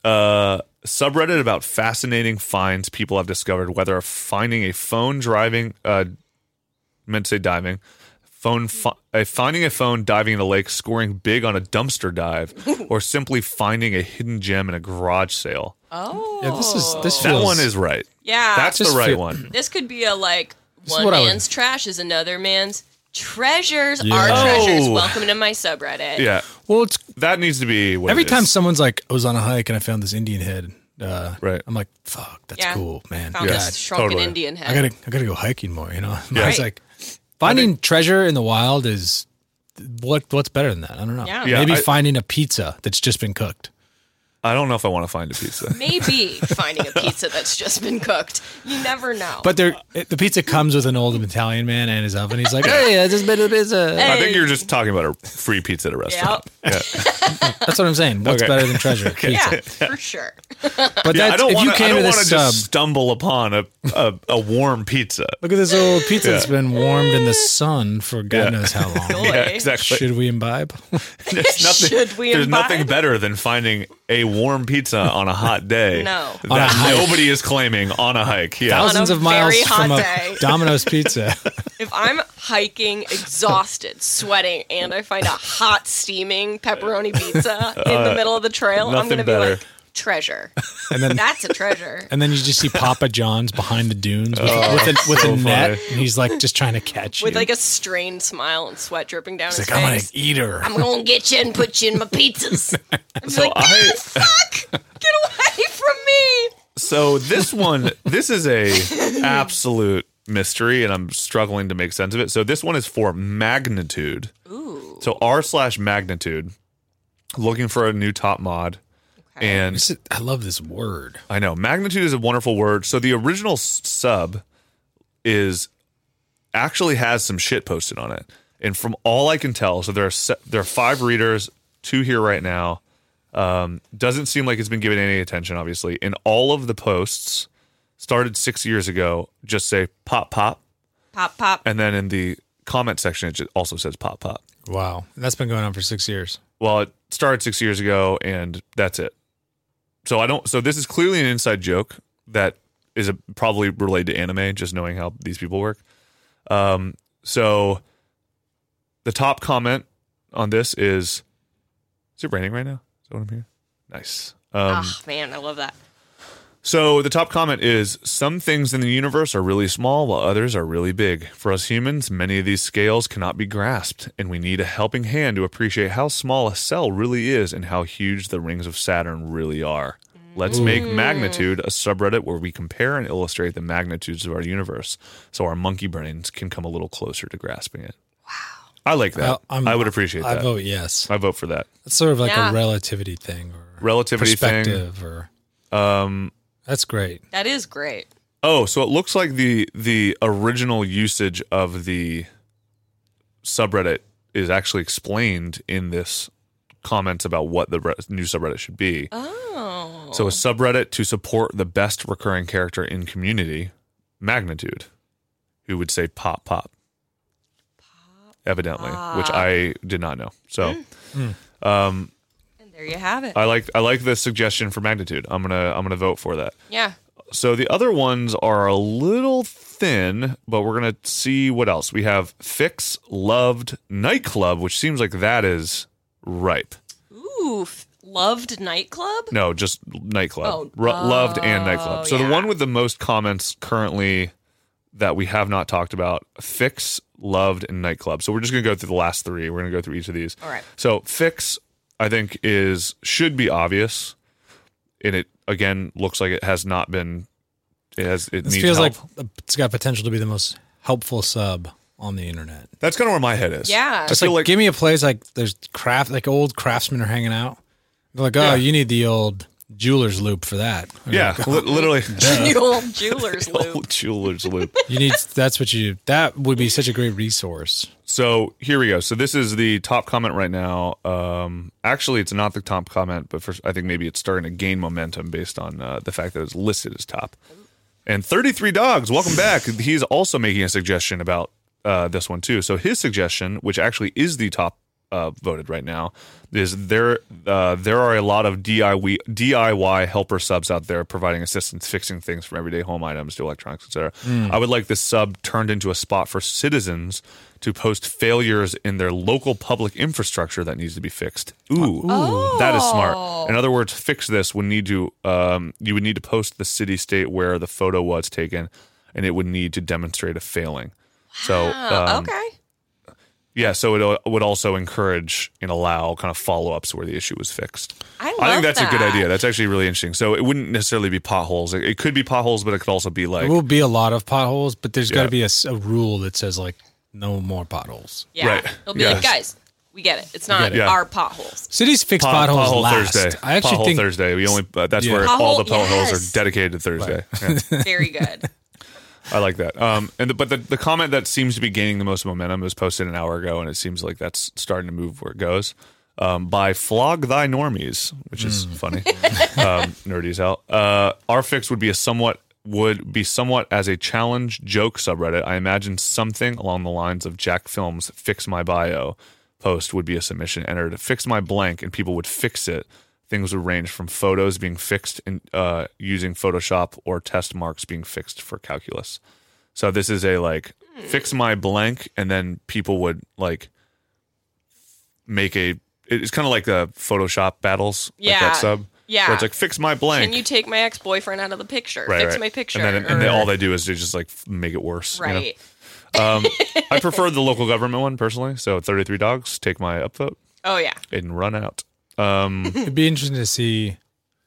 uh, subreddit about fascinating finds people have discovered, whether finding a phone driving, uh, meant to say diving. Phone fi- uh, finding a phone diving in the lake, scoring big on a dumpster dive, or simply finding a hidden gem in a garage sale. oh. Yeah, this is this That feels, one is right. Yeah. That's the Just right feel- one. This could be a like is one what I would- man's trash is another man's treasures. Yeah. Our treasures. Oh. Welcome to my subreddit. Yeah, well, it's that needs to be what every it time is. someone's like, I was on a hike and I found this Indian head. Uh, Right. I'm like, fuck, that's Yeah. cool, man. Found Yeah. this God, shrunken totally. Indian head. I gotta, I gotta go hiking more. You know, I Yeah. was like, finding treasure in the wild is what, what's better than that? I don't know. Yeah. Yeah, Maybe I- finding a pizza that's just been cooked. I don't know if I want to find a pizza. Maybe finding a pizza that's just been cooked. You never know. But there, the pizza comes with an old Italian man and his oven. He's like, "Hey, I just made a pizza." I think you're just talking about a free pizza at a restaurant. Yep. Yeah. That's what I'm saying. What's Okay. better than treasure? Pizza. yeah, for sure. But Yeah, that's, I don't if want you to came to just this sub, stumble upon a, a, a warm pizza. look at this old pizza that's Yeah. been warmed in the sun for God Yeah. knows how long. Boy. Yeah, exactly. Should we imbibe? There's nothing, Should we there's imbibe? nothing better than finding a warm pizza on a hot day. No. That On a hike. nobody is claiming on a hike. Yeah. Thousands a of miles very hot from a day. Domino's Pizza. If I'm hiking, exhausted, sweating, and I find a hot, steaming pepperoni pizza in the middle of the trail, I'm nothing going to be better. like, treasure. And then That's a treasure. and then you just see Papa John's behind the dunes with, with a, with so a net, funny. and he's like just trying to catch With you. like a strained smile and sweat dripping down He's his like, I'm gonna face. eat her. I'm going to get you and put you in my pizzas. I'm So like, I fuck! Get away from me! so this one this is a absolute mystery, and I'm struggling to make sense of it. So this one is for Magnitude. Ooh. So r slash Magnitude, looking for a new top mod. And This is- I love this word. I know Magnitude is a wonderful word. So the original s- sub is actually has some shit posted on it, and from all I can tell, so there are se- there are five readers, two here right now. Um, doesn't seem like it's been given any attention, obviously. And all of the posts started six years ago just say pop pop, Pop, pop. and then in the comment section it just also says pop pop. Wow, and that's been going on for six years. Well, it started six years ago, and that's it. So I don't. So this is clearly an inside joke that is a, probably related to anime, just knowing how these people work. Um, so the top comment on this is: Is it raining right now? Is that what I'm hearing? Nice. Um, oh, man, I love that. So the top comment is, some things in the universe are really small while others are really big. For us humans, many of these scales cannot be grasped, and we need a helping hand to appreciate how small a cell really is and how huge the rings of Saturn really are. Let's make Magnitude a subreddit where we compare and illustrate the magnitudes of our universe so our monkey brains can come a little closer to grasping it. Wow. I like that. Well, I'm- I would appreciate I that. vote yes. I vote for that. It's sort of like Yeah. a relativity thing or Relativity thing. perspective, or Um, that's great. That is great. Oh, so it looks like the the original usage of the subreddit is actually explained in this comments about what the re- new subreddit should be. Oh. So a subreddit to support the best recurring character in community, Magnitude, who would say pop pop. Evidently, which I did not know. So um And there you have it. I like I like the suggestion for Magnitude. I'm gonna I'm gonna vote for that. yeah. So the other ones are a little thin, but we're gonna see what else we have. Fix Loved Nightclub, which seems like that is ripe. Ooh, f- loved nightclub? No, just nightclub. Oh. Ru- loved and nightclub. So yeah. the one with the most comments currently that we have not talked about: Fix, Loved, and Nightclub. So we're just gonna go through the last three. We're gonna go through each of these. All right. So Fix, I think, is should be obvious, and it again looks like it has not been. It has. It This needs feels help. like it's got potential to be the most helpful sub on the internet. That's kind of where my head is. Yeah. I Just feel like, like give me a place like there's craft, like old craftsmen are hanging out. They're like, oh, Yeah. you need the old jeweler's loop for that. I'm yeah, like, li- literally. The old jeweler's loop. Old jeweler's loop. you need. That's what you. That would be such a great resource. So here we go. So this is the top comment right now. Um, actually, it's not the top comment, but for, I think maybe it's starting to gain momentum based on uh, the fact that it's listed as top. And thirty-three Dogs, welcome back. He's also making a suggestion about uh, this one too. So his suggestion, which actually is the top uh, voted right now, is there uh, there are a lot of D I Y D I Y helper subs out there providing assistance, fixing things from everyday home items to electronics, et cetera. I would like this sub turned into a spot for citizens to post failures in their local public infrastructure that needs to be fixed. Ooh, that is smart. In other words, fix this would need to um, you would need to post the city state where the photo was taken, and it would need to demonstrate a failing. So Oh, um, okay. yeah, so it would also encourage and allow kind of follow ups where the issue was fixed. I love I think that's that. a good idea. That's actually really interesting. So it wouldn't necessarily be potholes. It, it could be potholes, but it could also be like There will be a lot of potholes, but there's got Yeah. to be a, s- a rule that says like no more potholes. Yeah. Right. They'll be Yeah. like, guys, We get it. It's not get it. Yeah. our potholes. Cities fix Pot- potholes pothole last. Thursday. I actually pothole think Thursday. We only uh, that's Yeah. where Pothole- all the potholes yes. are dedicated to Thursday. Yeah. Very good. I like that. Um, and the, but the, the comment that seems to be gaining the most momentum was posted an hour ago, and it seems like that's starting to move where it goes. Um, by Flog Thy Normies, which is funny, um, nerdy as hell. Uh, our fix would be a somewhat would be somewhat as a challenge joke subreddit. I imagine something along the lines of Jack Film's "Fix My Bio" post would be a submission entered. Fix my blank, and people would fix it. Things would range from photos being fixed in, uh, using Photoshop or test marks being fixed for calculus. So this is a like fix my blank, and then people would like make a. It's kind of like the Photoshop battles, Yeah. like that sub. Yeah. Where it's like fix my blank. Can you take my ex-boyfriend out of the picture? right, Fix right. my picture. and then and or- then all they do is they just like f- make it worse. you know? right. Um, I prefer the local government one personally. So thirty-three dogs, take my upvote Oh yeah. and run out. Um, it'd be interesting to see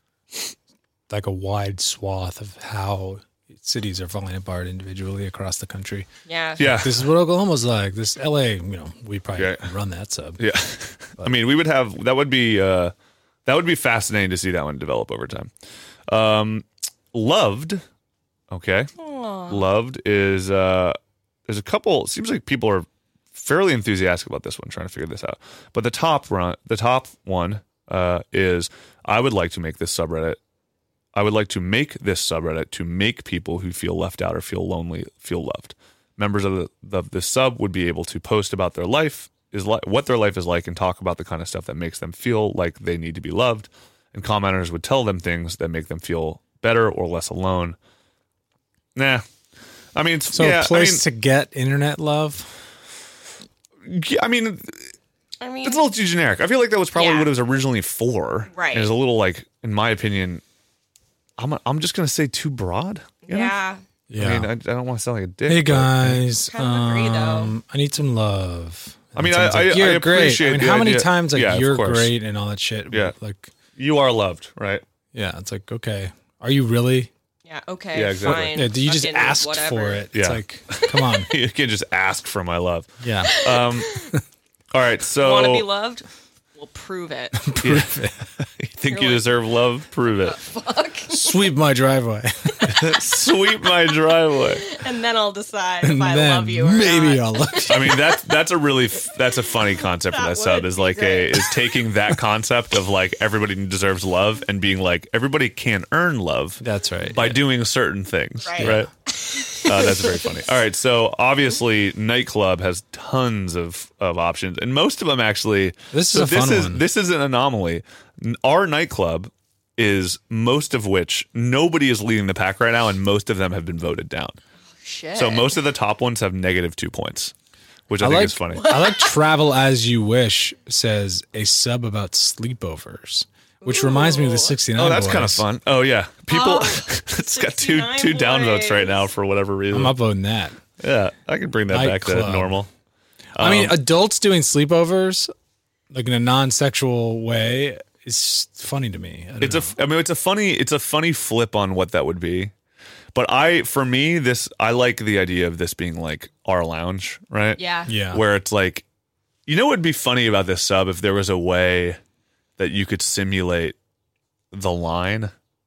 like a wide swath of how cities are falling apart individually across the country. Yeah. yeah, This is what Oklahoma's like. This L A, you know, we probably Yeah. run that sub. yeah. I mean, we would have that would be uh, that would be fascinating to see that one develop over time. Um, loved, okay. Loved is uh, there's a couple. It seems like people are fairly enthusiastic about this one, trying to figure this out. But the top run, the top one uh, is I would like to make this subreddit. I would like to make this subreddit to make people who feel left out or feel lonely feel loved. Members of the of the sub would be able to post about their life is like what their life is like and talk about the kind of stuff that makes them feel like they need to be loved. And commenters would tell them things that make them feel better or less alone. Nah, I mean, it's, So yeah, a place I to get internet love. mean, yeah, I mean, I mean, it's a little too generic. I feel like that was probably Yeah. what it was originally for. Right. And it was a little like, in my opinion, I'm I'm just gonna say too broad. you know? yeah. Yeah. I mean, I, I don't want to sound like a dick. hey but- guys, Kind of agree, though. um, I need some love. I mean, And I- it's like, I- you're I great. appreciate I mean, the how many idea. times like Yeah, of you're course. great and all that shit? Yeah. Like, You are loved, right? yeah, it's like okay, are you really? Yeah. Okay. Yeah, exactly. Fine. Yeah, do you just Fucking asked whatever. for it? Yeah. It's like, come on. You can't just ask for my love. Yeah. Um, all right, so Want to be loved? We'll prove it. you think you deserve love? Prove it. Sweep my driveway. Sweep my driveway. And then I'll decide if And I then love you or maybe not. I'll love you. I mean, that's that's a really f- that's a funny concept for That that sub. would Is be like a great. is taking that concept of like everybody deserves love and being like everybody can earn love. That's right. By doing certain things, Right. right? Uh, that's very funny. All right, so obviously, nightclub has tons of, of options, and most of them actually. This is so a fun this is one. this is an anomaly. N- Our nightclub is most of which nobody is leading the pack right now, and most of them have been voted down. Shit. So most of the top ones have negative two points, which I, I think like is funny. I like Travel As You Wish says a sub about sleepovers, which reminds me of the sixty-nine Oh, that's Boys. kind of fun. Oh yeah, people. Oh, it's got two sixty-nine two downvotes boys. right now for whatever reason. I'm upvoting that. Yeah, I can bring that back to Nightclub. normal. I mean, Um, adults doing sleepovers, like in a non-sexual way, is funny to me. I don't It's know. a. f- I mean, it's a funny. It's a funny flip on what that would be. But I, for me, this I like the idea of this being like our lounge, right? Yeah. yeah. Where it's like, you know, what would be funny about this sub if there was a way that you could simulate the line.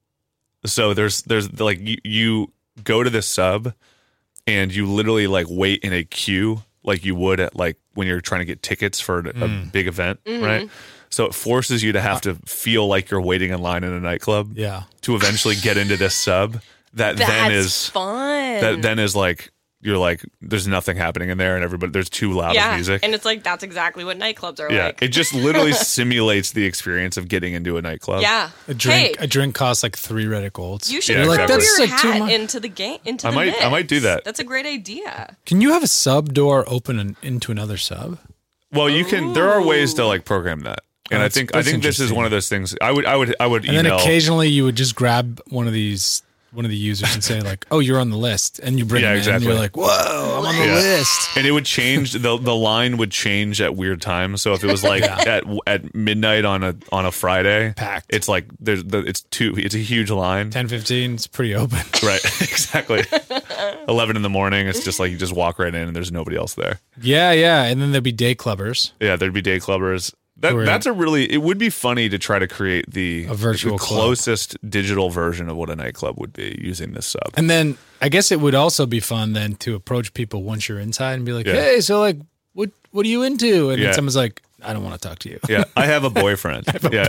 So there's there's like you, you go to this sub, and you literally like wait in a queue like you would at like when you're trying to get tickets for a, a big event, right? So it forces you to have to feel like you're waiting in line in a nightclub yeah. to eventually get into this sub. That That's then is fun. that then is like you're like there's nothing happening in there and everybody there's too loud yeah. of music. And it's like that's exactly what nightclubs are Yeah, like. it just literally simulates the experience of getting into a nightclub. yeah. A drink, Hey, a drink costs like three Reddit golds. you should Yeah, throw You're like, exactly. that's your like too hat much. into the game. Into I the might- mix. I might do that. That's a great idea. Can you have a sub door open an, into another sub? Well, you can. There are ways to like program that, and I That's- think I that's think this is interesting. one of those things. I would I would I would And then email. occasionally you would just grab one of these one of the users and say like, "Oh, you're on the list," and you bring Yeah, them in, exactly. and you're like, "Whoa, I'm on the Yeah. list." And it would change the the line would change at weird times. So if it was like at at midnight on a on a Friday, Packed. It's like there's the it's two. It's a huge line. ten fifteen, it's pretty open. Right, exactly. Eleven in the morning. It's just like you just walk right in and there's nobody else there. Yeah, yeah, and then there'd be day clubbers. Yeah, there'd be day clubbers. That Who are- that's a really. It would be funny to try to create the A virtual the club. closest digital version of what a nightclub would be using this sub. And then I guess it would also be fun then to approach people once you're inside and be like, Yeah. "Hey, so like, what what are you into?" And Yeah. then someone's like, "I don't want to talk to you." Yeah, I have a boyfriend. yeah.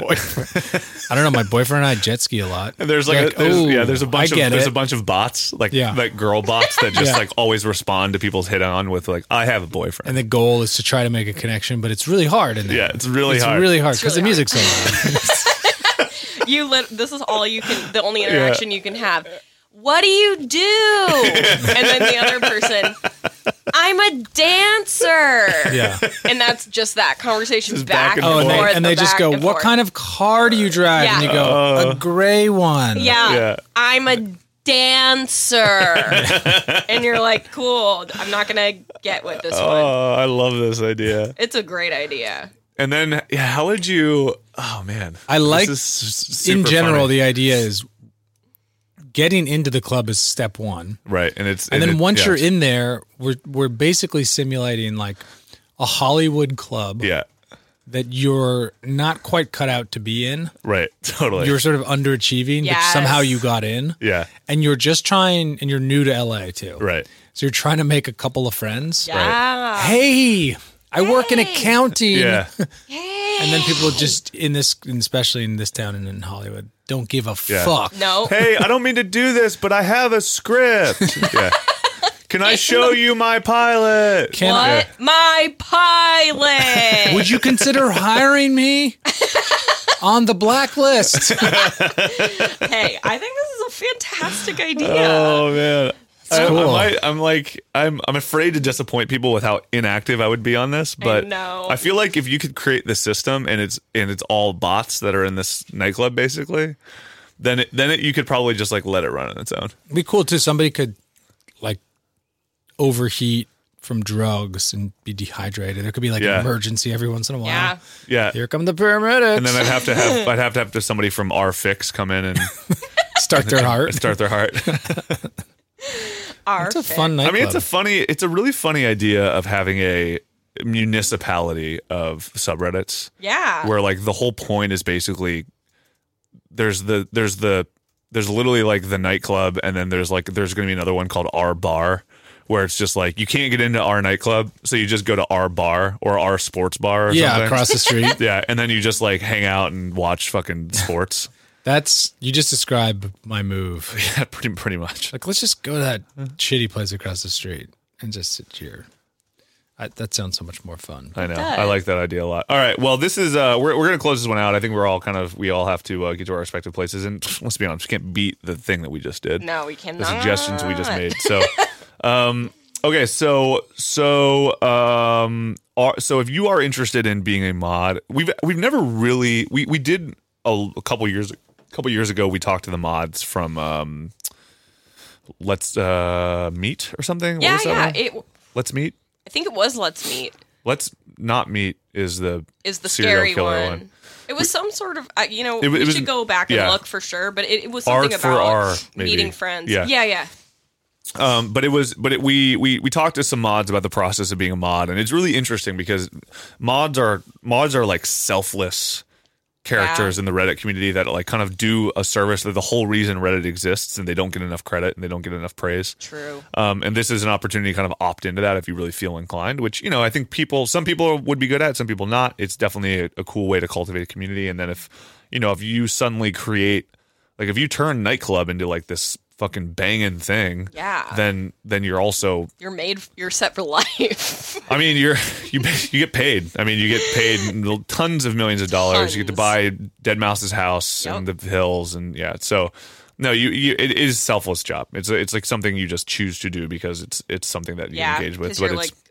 I don't know. My boyfriend and I jet ski a lot. And there's like, Like, a, there's, oh, yeah, there's a bunch I of get there's it. a bunch of bots like Yeah. like girl bots that just Yeah. like always respond to people's hit on with like I have a boyfriend. And the goal is to try to make a connection, but it's really hard in there. Yeah, it's really it's hard. really hard because really the music's so loud. You lit, this is all you can, the only interaction you can have. What do you do? And then the other person, I'm a dancer. Yeah. And that's just that conversation Just back, back and and Oh, and forth. they, and they just go, and "What forth." kind of car do you drive?" Yeah. And you go, "A gray one." Yeah, Yeah. I'm a dancer. And you're like, cool, I'm not going to get with this one. Oh, I love this idea. It's a great idea. And then yeah, how would you? Oh man, I like, This is s- super in general, funny. the idea is getting into the club is step one. right, and it's And then it- once yeah, you're it's- in there, we're we're basically simulating like a Hollywood club yeah, that you're not quite cut out to be in. right, totally. You're sort of underachieving, but Yes. somehow you got in. yeah, And you're just trying, and you're new to L A too. right. So you're trying to make a couple of friends. Yeah. Hey, I work in accounting. Yeah, And then people just in this, especially in this town and in Hollywood, don't give a Yeah. fuck. No. hey, I don't mean to do this, but I have a script. Yeah. Can I show you my pilot? Can What? My pilot. Would you consider hiring me on the blacklist? Hey, I think this is a fantastic idea. Oh man. I, cool. I might, I'm like I'm I'm afraid to disappoint people with how inactive I would be on this, but know. I feel like if you could create the system and it's and it's all bots that are in this nightclub basically, then it, then it, you could probably just like let it run on its own. It'd be cool too. Somebody could like overheat from drugs and be dehydrated. There could be like Yeah. an emergency every once in a while. Yeah. Yeah. Here come the paramedics. And then I'd have to have I'd have to have to somebody from our fix come in and start their heart. start their heart. Our It's a fit. fun I nightclub. mean, it's a funny, it's a really funny idea of having a municipality of subreddits. Yeah. Where like the whole point is basically there's the there's the there's literally like the nightclub, and then there's like there's going to be another one called our bar, where it's just like you can't get into our nightclub, so you just go to our bar or our sports bar. Or yeah, something. across the street. Yeah, and then you just like hang out and watch fucking sports. That's you just described my move. Yeah, pretty pretty much. Like, let's just go to that shitty place across the street and just sit here. I, that sounds so much more fun. I know. does. I like that idea a lot. All right. Well, this is uh we're we're gonna close this one out. I think we're all kind of we all have to uh, get to our respective places, and let's be honest, we can't beat the thing that we just did. No, we cannot. The suggestions we just made. So, um, okay. So so um, are, so if you are interested in being a mod, we've we've never really we we did a, a couple years a couple years ago. We talked to the mods from um, Let's uh Meet or something. What Yeah, was that yeah. one? It, Let's Meet. I think it was Let's Meet. Let's Not Meet is the Is the serial scary killer one. one. It was some sort of, uh, you know, It wa- we it was- should go back and yeah. look for sure. But it, it was R something for about R, maybe. meeting friends. Yeah. yeah, yeah. Um, but it was, but it, we we we talked to some mods about the process of being a mod, and it's really interesting because mods are mods are like selfless characters Yeah. in the Reddit community that like kind of do a service that the whole reason Reddit exists, and they don't get enough credit and they don't get enough praise. True. Um, and this is an opportunity to kind of opt into that if you really feel inclined, which, you know, I think people, some people would be good at, some people not. It's definitely a, a cool way to cultivate a community. And then if, you know, if you suddenly create, like if you turn nightclub into like this fucking banging thing, Yeah. then, then you're also, You're made, you're set for life. I mean, you're, you, you get paid. I mean, you get paid tons of millions of dollars. You get to buy Dead Mouse's house Yep. and the hills. And yeah, so no, you, you, it is a selfless job. It's, a, it's like something you just choose to do because it's, it's something that you yeah. engage with, Because but you're it's, like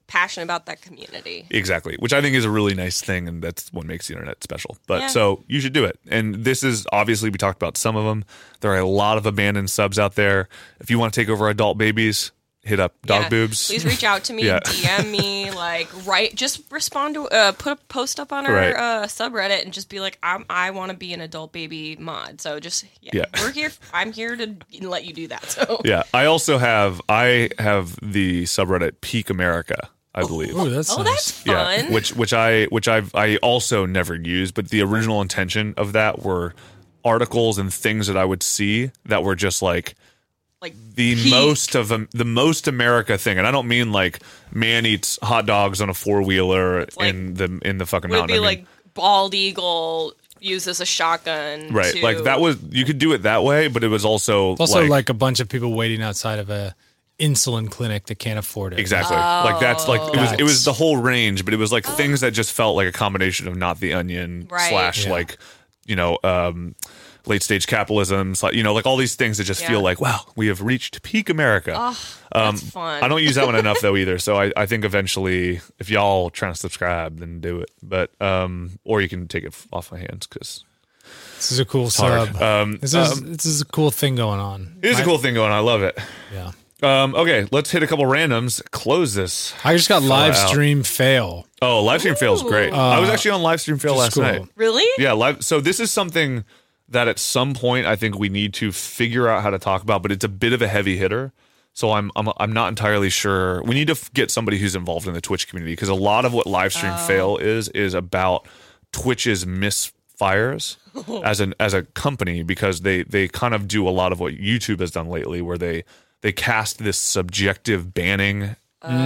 passionate about that community. Exactly, which I think is a really nice thing, and that's what makes the internet special. But Yeah. so you should do it. And this is obviously, we talked about some of them. There are a lot of abandoned subs out there. If you want to take over adult babies, hit up Dog Yeah. Boobs. Please reach out to me, Yeah. D M me, like write, just respond to, uh, put a post up on our Right. uh, subreddit and just be like, I'm, I want to be an adult baby mod. So just yeah, Yeah. we're here. I'm here to let you do that. So Yeah, I also have I have the subreddit Peak America, I believe. Ooh, that's oh, nice. that's fun. Yeah, which which I which I've I also never used, but the original intention of that were articles and things that I would see that were just like like the peak. most of um, the most America thing, and I don't mean like man eats hot dogs on a four wheeler like- in the in the fucking would it mountain. be I mean, like bald eagle uses a shotgun, right, to- like that was you could do it that way, but it was also Also, like, like a bunch of people waiting outside of a insulin clinic that can't afford it. exactly like that's like it was it was That's- the whole range, but it was like things that just felt like a combination of Not the Onion Right. slash Yeah. like you know um late stage capitalism, so, you know, like all these things that just Yeah. feel like, wow, we have reached peak America. Oh, that's fun. I don't use that one enough though either. So I, I think eventually, if y'all trying to subscribe, then do it. But um, or you can take it off my hands because This is a cool hard. sub. Um, this is this is a cool thing going on. it is a cool thing going on. I love it. Yeah. Um, okay, let's hit a couple randoms. Close this. I just got live out. stream fail. Oh, live stream fail is great. I was actually on live stream fail last Just cool. night. Really? Yeah, live. So this is something that at some point I think we need to figure out how to talk about, but it's a bit of a heavy hitter. So I'm I'm I'm not entirely sure. We need to f- get somebody who's involved in the Twitch community because a lot of what live stream fail is is about Twitch's misfires as an as a company because they they kind of do a lot of what YouTube has done lately, where they they cast this subjective banning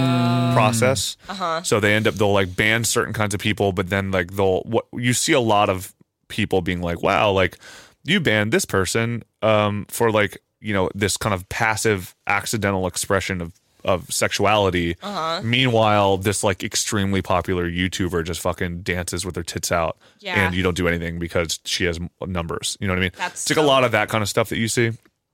process. Uh-huh. So they end up they'll like ban certain kinds of people, but then like they'll what you see a lot of people being like, wow, like you banned this person um, for like you know this kind of passive accidental expression of of sexuality. Uh-huh. Meanwhile, this like extremely popular YouTuber just fucking dances with her tits out, Yeah. and you don't do anything because she has m- numbers. You know what I mean? That's it's like a so- lot of that kind of stuff that you see.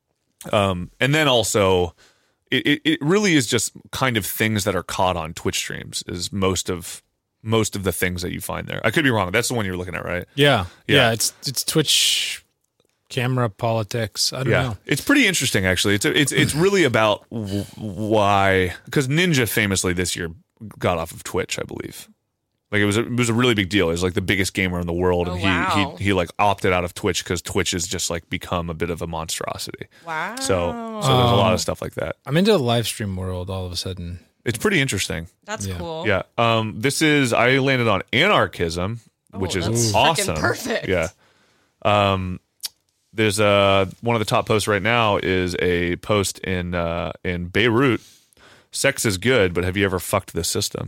Um, and then also, it, it it really is just kind of things that are caught on Twitch streams. Is most of most of the things that you find there. I could be wrong. That's the one you're looking at, right? Yeah. Yeah. Yeah. It's it's Twitch camera politics. I don't Yeah, know. it's pretty interesting actually. It's it's it's really about w- why because Ninja famously this year got off of Twitch, I believe. Like it was a, it was a really big deal. He was like the biggest gamer in the world, Oh, and he, wow. he he like opted out of Twitch because Twitch has just like become a bit of a monstrosity. Wow. So so there's a lot of stuff like that. I'm into the live stream world all of a sudden. It's pretty interesting. That's Yeah. cool. Yeah. Um. This is I landed on Anarchism, which Oh, is that's awesome. freaking perfect. Yeah. Um. There's uh one of the top posts right now is a post in uh in Beirut. Sex is good, but have you ever fucked the system?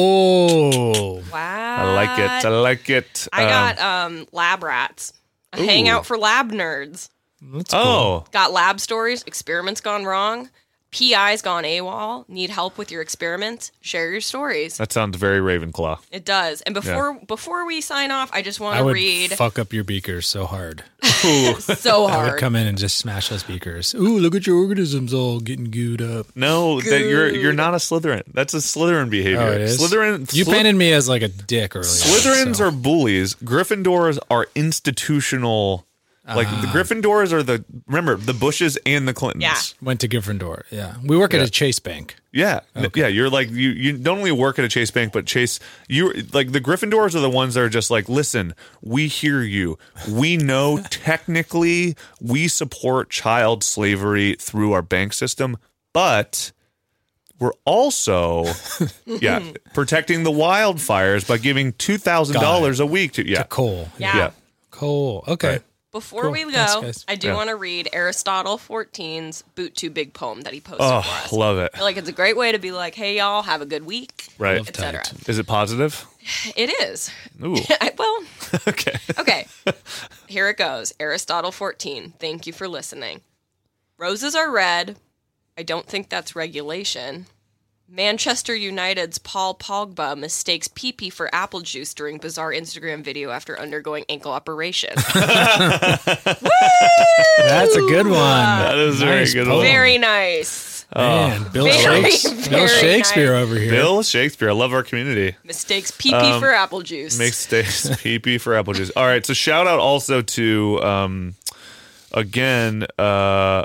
Oh. Wow. I like it. I like it. I Um, got um, lab rats. A hangout for lab nerds. That's cool. Oh, Got lab stories, experiments gone wrong, P I's gone AWOL, need help with your experiments, share your stories. that sounds very Ravenclaw. It does. And before before we sign off, I just want I to would read fuck up your beakers so hard. so I would hard. come in and just smash those beakers. Ooh, look at your organisms all getting gooed up. No, that you're you're not a Slytherin. That's a Slytherin behavior. Oh, it is? Slytherin. You Sly- painted me as like a dick earlier. Slytherins so. are bullies. Gryffindors are institutional. Like the Ah. Gryffindors are the remember the Bushes and the Clintons. Yeah. Went to Gryffindor. Yeah. We work Yeah. at a Chase Bank. Yeah, N- yeah. You're like you. You don't only work at a Chase Bank, but Chase. You like the Gryffindors are the ones that are just like, listen, we hear you. We know technically we support child slavery through our bank system, but we're also, yeah, protecting the wildfires by giving two thousand dollars a week to yeah, Cole. Yeah. yeah. Cole. Okay. Right. Before Cool. we go, Thanks, guys. I do Yeah. want to read Aristotle fourteen's Boot Too Big poem that he posted Oh, for us. love it. I feel like it's a great way to be like, hey, y'all, have a good week, Right? Love et cetera. tight. Is it positive? It is. Ooh, I, well, okay. okay. Here it goes. Aristotle fourteen. Thank you for listening. Roses are red. I don't think that's regulation. Manchester United's Paul Pogba mistakes pee-pee for apple juice during bizarre Instagram video after undergoing ankle operation. That's a good one. That is a very Nice good poem. one. Very nice. Man, Bill, Very, Shakes- Bill very Shakespeare nice. over here. Bill Shakespeare. I love our community. Mistakes pee pee Um, for apple juice. Mistakes pee pee for apple juice. All right. So shout out also to um, again. Uh,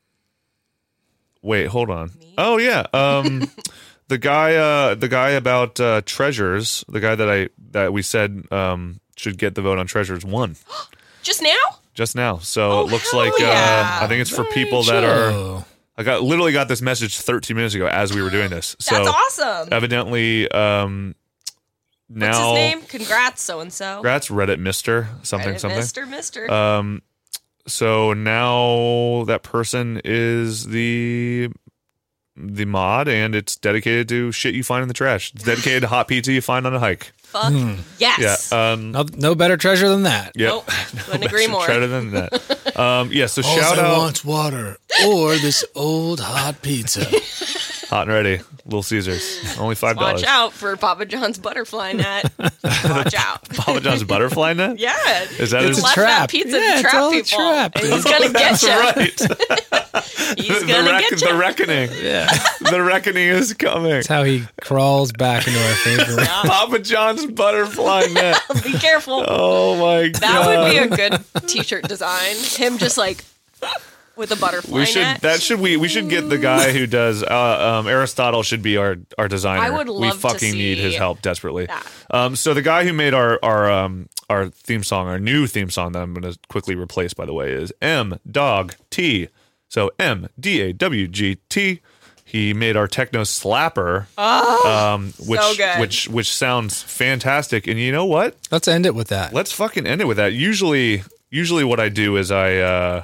wait, hold on. Oh yeah. Um, the guy. Uh, the guy about uh, treasures. The guy that I that we said um, should get the vote on treasures won Just now? just now. So Oh, it looks hell like yeah. uh, I think it's for people that are. Oh. I got literally got this message thirteen minutes ago as we were doing this. So That's awesome. evidently, um, now What's his name? Congrats, so and so. Congrats, Reddit Mister something something. Mister Mister. Um, so now that person is the the mod, and it's dedicated to shit you find in the trash. It's dedicated to hot pizza you find on a hike. Fuck yes. Yeah. Um, No, no better treasure than that. yeah. Nope. Couldn't agree more. Better than that. Um, yeah. So All shout I out want's water or this old hot pizza. Hot and Ready, Little Caesars, only five dollars. Watch out for Papa John's butterfly net. Watch out. Papa John's butterfly net. Yeah. Is that He's his- a left trap. that pizza Yeah, to it's trap all a people. trap, And dude. he's gonna get That's you. right. He's the, gonna reck- get the you. reckoning. Yeah. The reckoning is coming. That's how he crawls back into our favor. Papa John's butterfly net. Be careful. Oh my god. That would be a good T-shirt design. Him just like with a butterfly We should net. that should we we should get the guy who does uh, um, Aristotle should be our our designer. I would we love to fucking need see his help desperately. that. Um, so the guy who made our our um our theme song, our new theme song that I'm going to quickly replace, by the way, is M Dog T. So M D A W G T. He made our techno slapper, um, which so good. which which sounds fantastic. And you know what? Let's end it with that. Let's fucking end it with that. Usually, usually what I do is I, uh,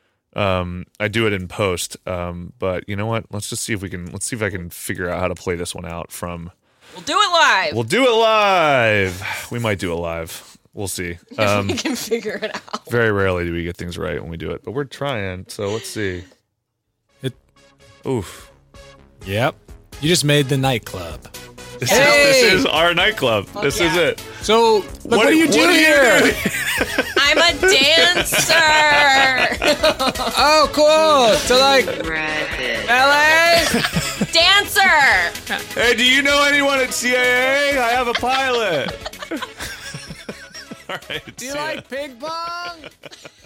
um, I do it in post. Um, but you know what? Let's just see if we can. Let's see if I can figure out how to play this one out from. We'll do it live. We'll do it live. We might do it live. We'll see. Um, we can figure it out. very rarely do we get things right when we do it, but we're trying. So let's see. It- Oof. Yep. You just made the nightclub. This, Hey! is, this is our nightclub. this is yeah. it. So, look, what, do you do what here? doing? I'm a dancer. Oh, cool. So, like, L A? dancer. Hey, do you know anyone at C A A? I have a pilot. All right. Do you see ya. like ping pong?